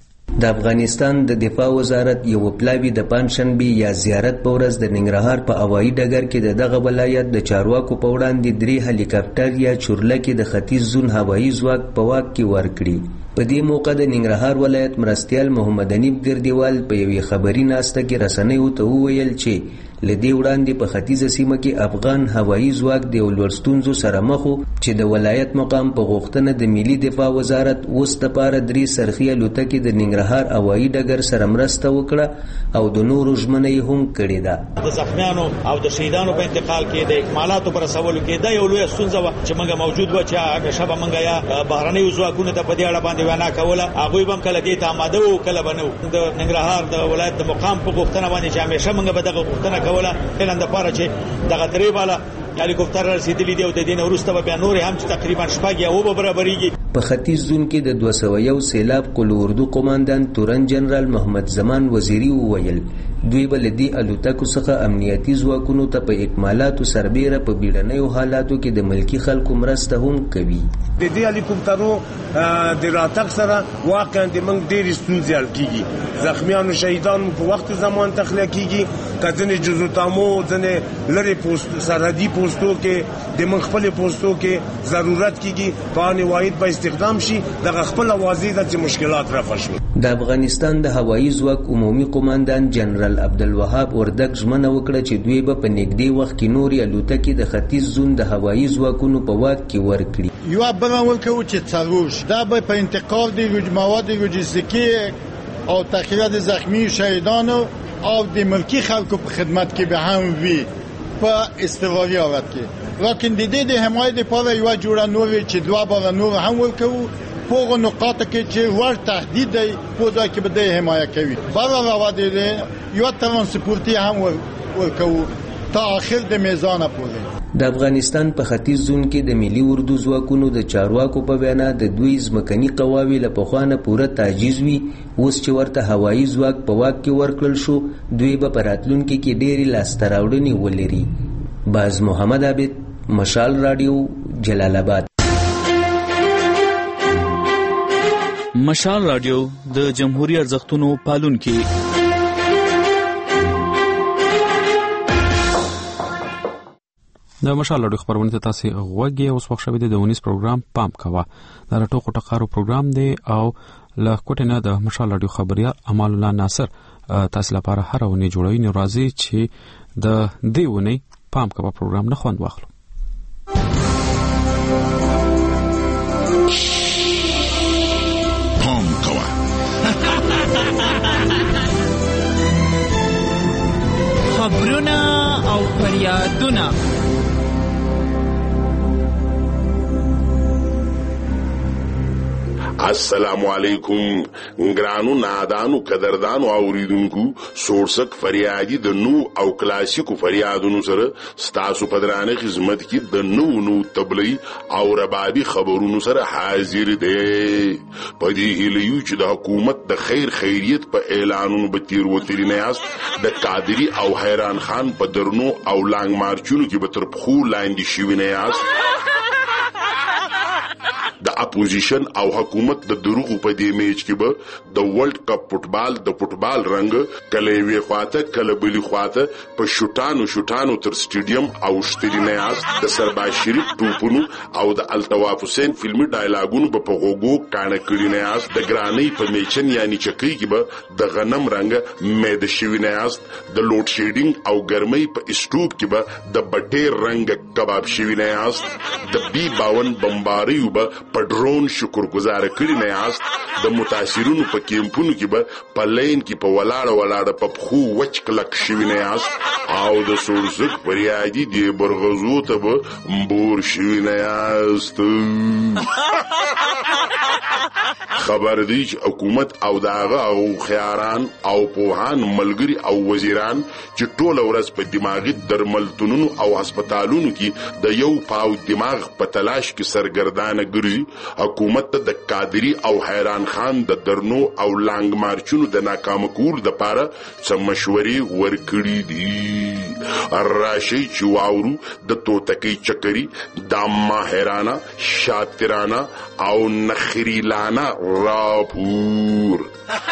د افغانستان د دفاع وزارت یو پلاوی د پنځشنبه یا زیارت په ورځ د ننګرهار په هوایي ډګر کې دغه ولایت د چارواکو په وړاندې 3 هلیکاپټر یا چورلکې د ختیځ زون هوایي ځواک په واک کې ورکړي. په دې موقع د ننګرهار ولایت مرستیال محمد انیب ګردیوال په یوې خبري ناسته کې رسنیو ته وویل چې لدې وړاندې په ختیځه سیمه کې افغان هوایي ځواک د ولورستونزو سره مخ چې د ولایت مقام په غوښتنه د ملي دفاع وزارت اوس د پاره 3 سرخي الوتکې د ننګرهار هوایي ډګر سره مرسته وکړه او د نورو ژمنې هم کړې ده. د زخمیانو او د شهیدانو په انتقال کې د اکمالاتو پر سوالو کې د یو لوی ستونزه و چې موږ موجود و چې هغه شبه موږ یا بهرنیو ځواکونو ته په دې اړه باندې وینا کوله. هغه هم کله دې ته آماده وو کله بنو د ننګرهار د ولایت د مقام په غوښتنه باندې چې همیشه موږ به دغه غوښتنه کوله اعلان د پاره چې دغه درې والا هلیکوپټر رسیدلی دی او د دین وروسته بیا نور هم چې تقریبا شپږ یا و برابرېږي. په ختیځ زون کې د 201 سیلاب قل اردو قوماندان تورن جنرال محمد زمان وزیری وویل دوی بل دي الوتکو څخه امنیتي ځواکونو ته په اکمالاتو سربېره په بیړنیو حالاتو کې د ملکی خلکو مرسته هم کوي. د دې هلیکوپټرو د راتګ سره واقعا د موږ ډېر ستونزې حل کیږي. زخمیانو شهیدانو په وخت زمان تخلیه کیږي. کله جزو تامو ځنه لری پوسټ سرحدي پوسټو کې د موږ خپل پوسټو کې ضرورت کیږي پانی واحد به استخدام شي د خپل اوازې د مشکلات رفع شي. د افغانستان د هوایي ځواک عمومي قوماندان جنرال عبدالوهاب وردګ ژمنه وکړه چې دوی به په نږدې وخت کې نورې الوتکې د ختیځ زون د هوایي ځواکونو په واک کې ورکړي. یو بل ولکه چې څلوش دا به په انتقال د مواد لوجستیکی او تخلیه د زخمی شهیدانو او د ملکی خلکو په خدمت کې به هم وي. په استوایي حالت کې لکه د دې د حمایت لپاره یو جوړه نوې چې دوه بار نور هم ورکو په نقاط کې چې ور تهدید دی په ځای کې به حمایت کوي بل راوړي دی یو ترانسپورتي هم ورکو تا اخر د میزان پورې د افغانستان په ختیځ زون کې د ملي اردو ځواکونو د چارواکو په وینا د دوی ځمکني قواوی له پخوانه پوره تعجیز وي اوس چې ورته هوایي ځواک په واک کې ورکړل شو دوی به په راتلونکي کې ډېرې لاسته راوړنې ولري. باز محمد عابد، مشال رادیو، جلال آباد. مشال رادیو د جمهوریت ارزښتونو پالونکي. د مشال رادیو خبرونه ته تاسو غوږی اوس وخت شوی د 19 پروګرام پام کوه دا ټوکو ټقارو پروګرام دی او له کوټنه د مشال رادیو خبريال امان الله ناصر تاسو لپاره هر ونه جوړوي نو راځي چې د دیونه پام کوه پروګرام نه خوند واخلو. پام کوه خبرونه او فریادونه السلام علیکم ګرانو نادانو قدردانو اوریدونکو سورسک فریادي د نو او کلاسیکو فریادونو سره ستاسو په درانه خدمت کې د نو تبلی او ربابي خبرونو سره حاضر دی. په دې هیلیو چې د حکومت د خیریت په اعلانونو به تیر وتلی نه یاست د قادری او حیران خان په درنو او لانګ مارچونو کې به تر پخو لاندې شوي نه یاست. د اپوزیشن او حکومت د دروغ په دې میچ کې به د ورلد کپ فوټبال رنګ کله وی خواته کله بلی خواته په شوټانو تر سټیډیم او شتریناس د سرباز شریف ټوپونو او د الطواف حسین فلمي ډایلاګونو په غوګو کانه کړیناس د ګرانی په میچن یعنی چکی کې به د غنم رنګ مېد شویناس د لوډ شیډینګ او ګرمۍ په اسټوب کې به د بټیر رنګ کباب شویناس د بي 52 بمباریو به په ډرون شکرګزار کړی نه یاست د متاثرونو په کیمپونو کې به په لین کې په ولاړه په خو وچ کلک شوی نه یاست او د سورزک فریادي دی برغزو ته به مبور شوی نه یاست. خبر دی چې حکومت او داغه او خیاران او پوهان ملګری او وزیران چې ټول ورځ په دماغي درملتونونو او هسپتالونو کې د یو پاو دماغ په تلاش کې سرګردانه ګرځي حکومت د قادری او حیران خان د درنو او لانګ مارچونو د ناکام کول د پاره څه مشورې ورکړي دي. راشي چې واورو د توتکی چکري د ماهرانه شاطرانه او نخریلانه راپور.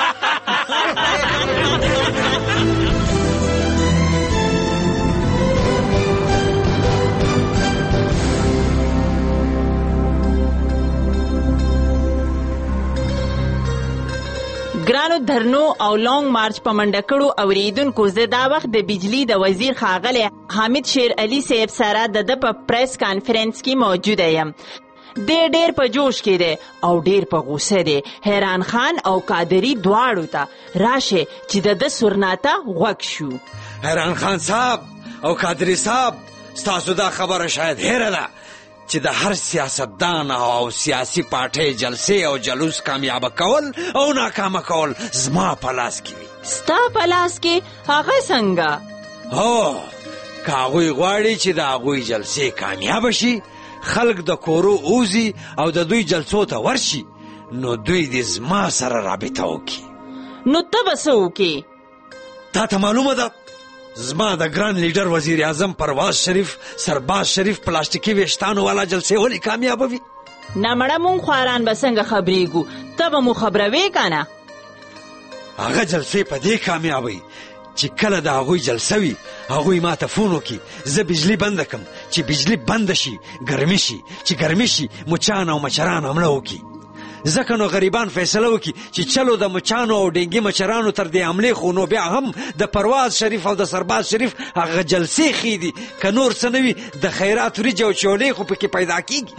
ګرانو درنو او لونګ مارچ په منډه کړو اوریدونکو زه دا وخت د بجلی د وزیر ښاغلی حامد شیر علي صاحب سره د په پریس کانفرنس کې موجوده یم. ډېر په جوش کې دی او ډېر په غوسه دی. حیران خان او قادری دواړو ته راشه چې د سورناته غوږ شو. حیران خان صاحب او قادری صاحب ستاسو دا خبره شاید هیره ده چې د هر سیاستدان او سیاسی پارټۍ جلسې او جلوس کامیابه کول او ناکامه کول زما په لاس کې وي. ستا په لاس کې هغه څنګه؟ هو که هغوی غواړي چې د هغوی جلسې کامیابه شي خلک د کورو اوزي او د دوی جلسو ته ورشي نو دوی د زما سره رابطه وکړي. نو ته به څه وکړې؟ تا ته معلومه ده زما د ګران لیډر وزیر اعظم پرواز شریف سرباز شریف پلاستیکي ویشتانو والا جلسې ولې کامیابه وي؟ نامړه مونږ خواران به څنګه خبرېږو؟ ته به مو خبروې که نه؟ هغه جلسې په دې کامیابوي چې کله د هغوی جلسه وي هغوی ما ته فون وکړي زه بجلی بنده کړم چې بجلی بنده شي ګرمي شي چې ګرمي شي مچان او مچران حمله وکړي. ځکه نو غریبان فیصله وکړي چې چلو د مچانو او ډینګي مچرانو تر دې حملې خو نو بیا هم د پرواز شریف او د سرباز شریف هغه جلسې ښې دي که نور څه نه وي د خیرات وریجې او چولې خو پکې پیدا کېږي.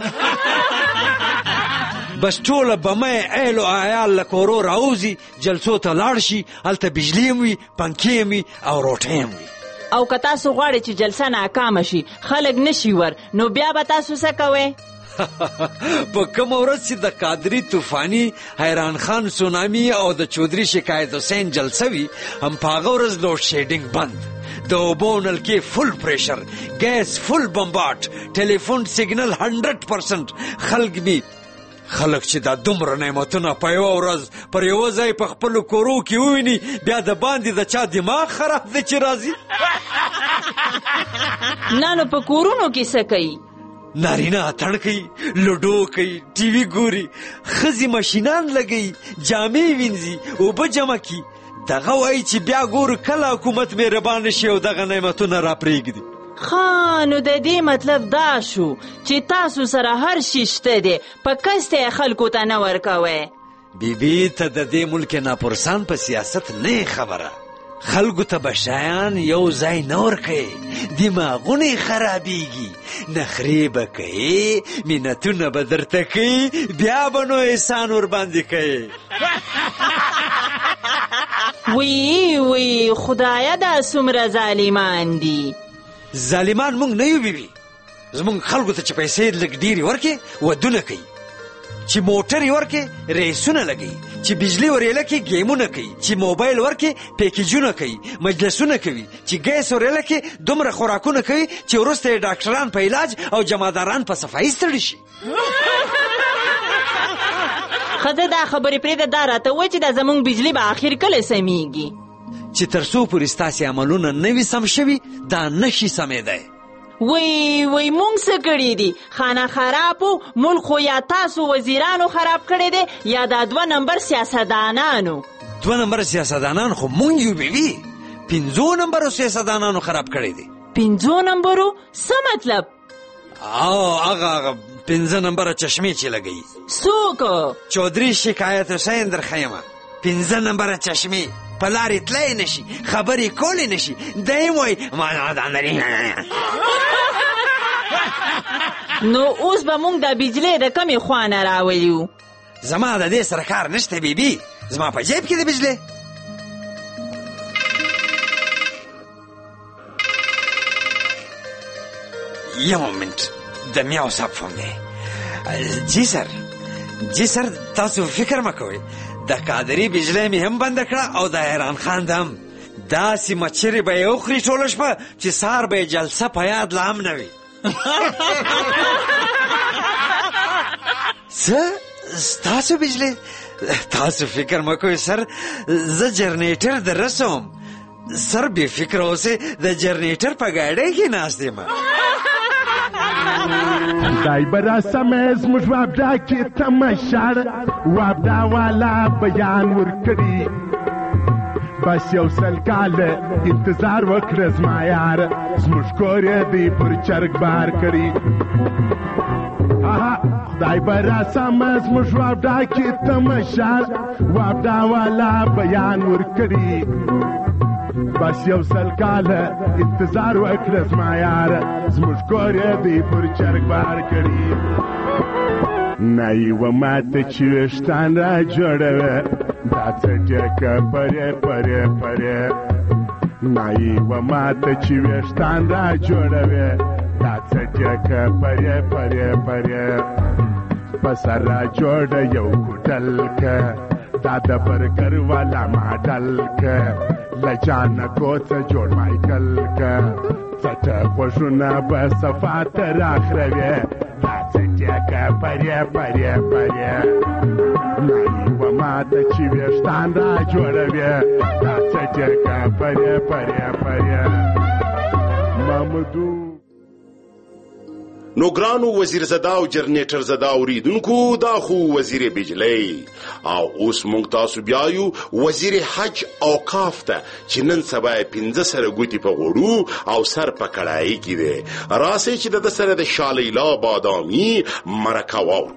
بس ټوله بمه اهل او عیال له کورو راوځي جلسو ته لاړ شي هلته بجلي هم وي پنکې هم وي او روټۍ هم وي. او که تاسو غواړئ چې جلسه ناکامه شي خلک نشي ور نو بیا به تاسو څه کوئ؟ په کومه ورځ چې د قادري طوفاني حیران خان سونامي او د چودري شکایت حسین جلسه وي هم په هغه ورځ لوډ شیډینګ بند، د اوبو نلکې فل پریشر، ګیس فل بمباټ، ټلیفون سیګنل 100%. خلک چې دا دومره نعمتونه په یوه ورځ پر یوه ځای په خپلو کورو کې وویني بیا د باندې د چا دماغ خراب دی چې راځي. نه نو په کورونو کې څه کوي؟ نارینه اتڼ کوي، لوډو کوي، ټي وي ګوري، ښځې ماشینان لګوي، جامې وینځي، اوبه جمع کي. دغه وایي چې بیا ګورو کله حکومت مهربانه شي او دغه نعمتونه را پرېږدي. نو د دې مطلب دا شو چې تاسو سره هر شي شته دی، په کسته خلکو ته نه ورکوئ. بیبي ته د دې ملک ناپرسان په سیاست نه خبره، خلکو ته به شیان یو ځای نه ورکوي، دماغونه خرابېږي، نخرې به کوي، منتونه به درته کوي، بیا به نو احسان ورباندې کوي. وی خدایه دا څومره ظالمان دي. ظالمان مونږ نه یو بیبي، زمونږ خلکو ته چې پیسې لږ ډېرې ورکړي ودونه کوي، چې موټرې ورکړي ریسونه لګوي، چې بجلي ورېله کې ګیمونه کوي، چې موبایل ورکړي پیکیجونه کوي، مجلسونه کوي، چې ګیس ورېله کې دومره خوراکونه کوي چې وروسته یې ډاکټران په علاج او جمعداران په صفایي ستړي شي. ښځه دا خبرې پرېږده، دا راته وایي چې دا زمونږ بجلي به آخر کله سمیږي؟ چې تر څو پورې ستاسې عملونه نه وي سم شوي دا نشي سمېدی. وی مونږ څه کړي دي؟ خانه خرابو ملک خو یا تاسو وزیرانو خراب کړی دی یا دا 2 نمبر سیاستدانانو. 2 نمبر سیاستدانان خو مونږ یو بیبي، 5 نمبرو سیاستدانانو خراب کړی دی. 5 نمبرو څه مطلب؟ هغه 5 نمبره چشمې چې لګوي. څوک؟ چودري شکایت حسین درخیمه. 5 نمبره چشمې په لارې تللی نشي، خبرې کولی نشي، دی وایي نو اوس به مونږ د بجلۍ د کمې خوا نه راولیو؟ زما د دې سره کار نشته بیبي، زما په جیب کې د بجلۍ. یو مومنټ د میاو صاحب فون دی. جی سر تاسو فکر مه کوئ، د قادري بجلۍ مې هم بنده کړه او د حیران خان د هم. داسې مچرې به یې وخوري ټوله شپه چې سهار به یې جلسه په یاد لا هم نه وي. څه ستاسو بجلۍ؟ تاسو فکر مه کوئ سر، زه جرنیټر در رسوم. سر بې فکره اوسئ، د جرنیټر په ګاډۍ کې ناست یم. دای برا سمز مش وابدا کی تماشار وابدا والا بیان ورکړي، بس یو سل کاله انتظار وکړه زما یار، زموږ کور دی پر چرګ بار کړي. دای برا سمز مش وابدا کی تماشار وابدا والا بیان ورکړي، بس یو سل کاله انتظار وکړه زما یار، زموږ کور دی پر چرګ بار کړي. نه یوه ماته چې ویښتان را جوړوه دا څه ډېکه پرې نه یوه ماته چې ویښتان را جوړوه دا څه ډېکه پرې په سر را جوړه یو کوټل که دا د برګر والا ماډل که لجانه کوڅه جوړ مایکل که څټه غوږونه به صفات راخروي دا څه ټیکه پرې نه یوه ماته چې ویښتان را جوړوي دا څه ټیکه پرې محمدو. نو ګرانو وزیر زده او جرنیټر زده اوریدونکو، دا خو وزیر بجلی او اوس مونږ تاسو بیایو وزیر حج اوقاف ته چې نن سبا یې 15 سره ګوتې په غوړو او سر په کړایي کې دی. راسئ چې د ده سره د شالیلا بادامي مرکه واورو.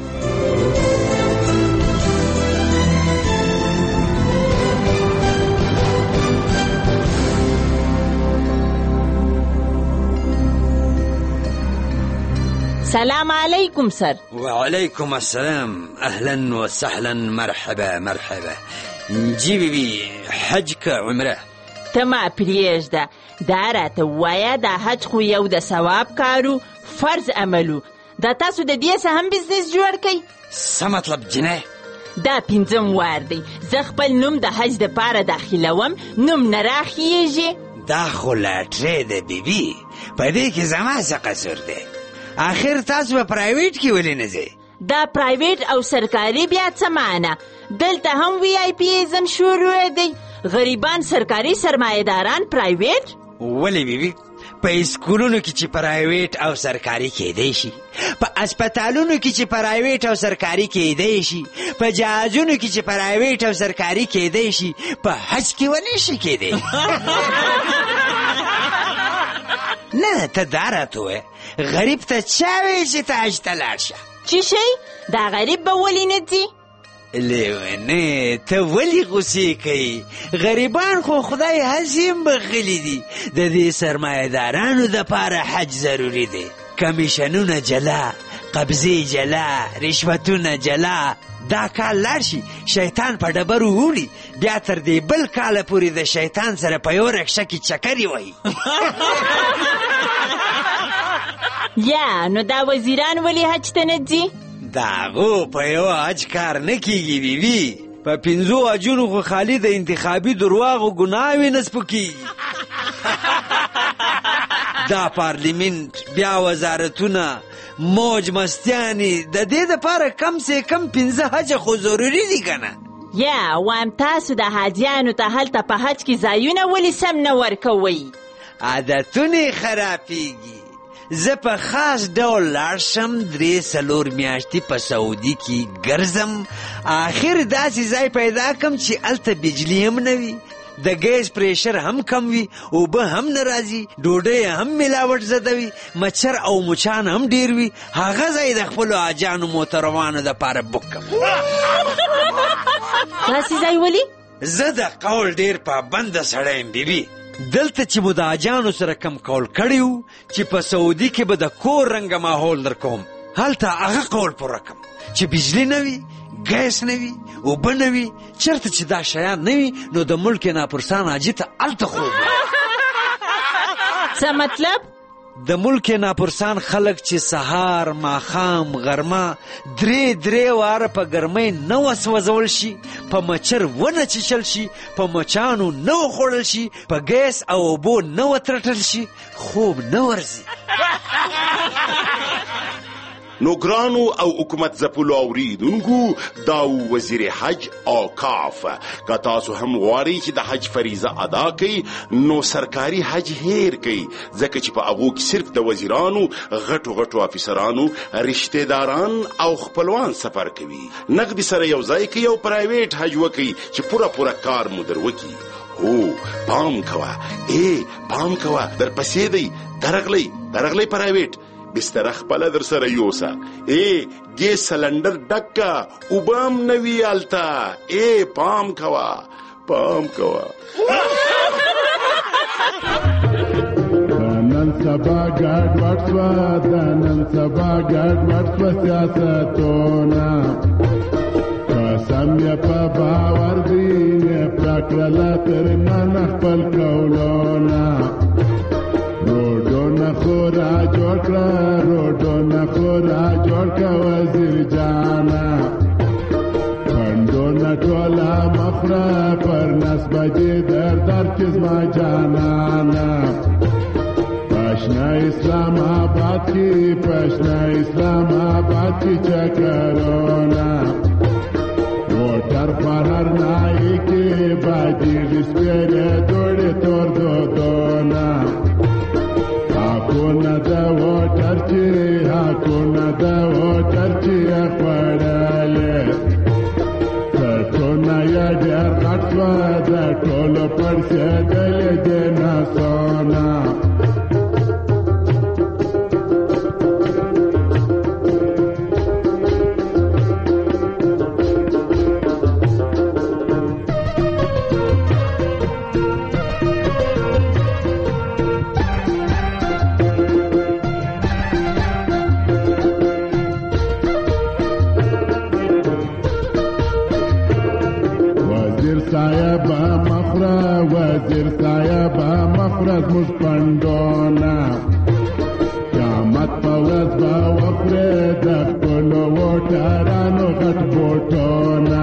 سلام علیکم سر. وعلیکم السلام، اهلا وسهلا، مرحبا. جی بیبی حج که عمره؟ ته ما پرېږده دا راته ووایه دا حج خو یو د ثواب کارو فرض عملو دا تاسو د دې څه هم بزنس جوړ کوئ څه مطلب جنۍ دا 5م وار دی زه خپل نوم د حج دپاره داخلوم نوم نه راخیږي دا خو لاټرۍ ده بیبي په دې کې زما څه قصور دی آخر تاسو په پرایویټ کې ولې نه ځئ دا پرایویټ او سرکاري بیا څه معنی دلته هم وی آی پی ایزم شروع دی غریبان سرکاري سرمایه‌داران پرایویټ ولې بیبي په اسکولونو کې چې پرایویټ او سرکاري کېدی شي په اسپتالونو کې چې پرایویټ او سرکاري کېدی شي په جهازونو کې چې پرایویټ او سرکاري کېدی شي په حج کې ولې شي کېدی نه ته دا راته ووایه غریب ته چا وایي چې ته حج ته لاړ شه چی شی دا غریب به ولې نه ځي لیونې ته ولې غوسې کوي غریبان خو خدای هسې هم بخښلي دي د دې سرمایه‌دارانو دپاره حج ضروري دی کمیشنونه جلا قبضې جلا رشوتونه جلا دا کال لاړ شي شیطان په ډبرو ووړي بیا تر دې بل کاله پورې د شیطان سره په یو رکشه کې چکرې وهي یا نو دا وزیران ولې حج ته نه ځي د هغو په یو حج کار نه کیږي بیبي په 5 حجونو خو خالي د انتخابي درواغو ګناوې نه سپکېږي دا پارلیمنت بیا وزارتونه موج مستیانې د دې دپاره کم سے کم 15 حج خو ضروري دي که نه یا وایم تاسو د حاجیانو ته هلته په حج کې ځایونه ولې سم نه ورکوئ عادتونه یې خرابېږي زه په خاص ډول لاړ شم 3-4 میاشتې په سعودي کې ګرځم آخر داسې ځای پیدا کم چې هلته بجلي هم نه وي د ګیس پریشر هم کم وي اوبه هم نه راځي ډوډۍ هم ملاوټ زده وي مچر او مچان هم ډیر وي هغه ځای د خپلو حاجانو محترمانو دپاره بوک کم داسې ځای ولې زه د قول ډیر پابنده سړی یم بیبي دلته چې مو د حاجانو سره کم قول کړی و چې په سعودي کې به د کور رنګه ماحول در کوم هلته هغه قول پوره کم چې بجلي نه وي ګیس نه وي اوبه نه وي چېرته چې دا شیان نه وي نو د ملک ناپرسان حاجي ته هلته خوب څه مطلب د ملک ناپرسان خلک چې سهار ماښام غرمه 3 واره په ګرمۍ نه وسوځول شي په مچر ونه چیچل شي په مچانو نه وخوړل شي په ګیس او اوبو نه وترټل شي خوب نه ورځي نو ګرانو او حکومت زپلو اوریدونکو دا وزیر حج اوقاف که تاسو هم غواړئ چې د حج فریضه ادا کړئ نو سرکاري حج هیر کړئ ځکه چې په هغو کې صرف د وزیرانو غټو افیسرانو رشته داران او خپلوان سفر کوي نقد سره یو ځای کې یو پرایویټ حج وکړئ چې پوره کار مو در وکړي هو پام کوه پام کوه در پسې دی درغلی پرایویټ بستر خپل در سره یوسا ګیس سلندر ډکا وبام نوی التا پام کوا نن سبا ګډ وټ سیاستونه قسم یې په باور دی نه پکړه تر من خپل کولونه خورا جوړ کړه وزیر جانا پندونه ټوله مخره پر نس بجې در کې زما جانانا پښنا اسلام آباد کې چکرونا موټر پر هر نای کې باجی رسپېره دوړې تور دودونه حاکونه د وټر چې خپړلې ټونه یې ډېر غټ شوه د ټولو پړسېدلې د ناسونه زموږ پندونه قیامت په ورځ به وخورې د خپلو وټرانو غټ بوټونه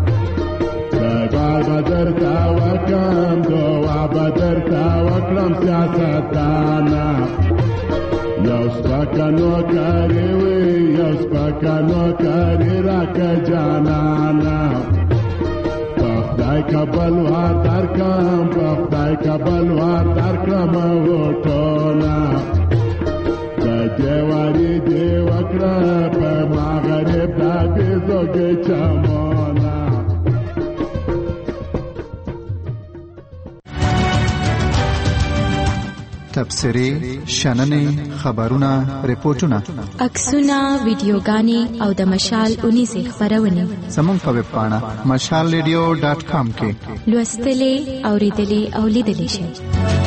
دعا به درته وکړم دعا به درته وکړم سیاستانه یو سپکه نوکري وي یو سپکه نوکري راکه جانانه په خدای که بلوار درکړم په خدای که بلوار درکړم وټونه د دیواري دې وکړه په مغرب د بېزوګې چمونه تبصرې شننې خبرونه ریپورتونه عکسونه ویډیوګانې او د مشال اونیزې خبرونه زموږ په ویب پاڼه mashalradio.com کې لوستلې اوریدلې او لیدلې شئ.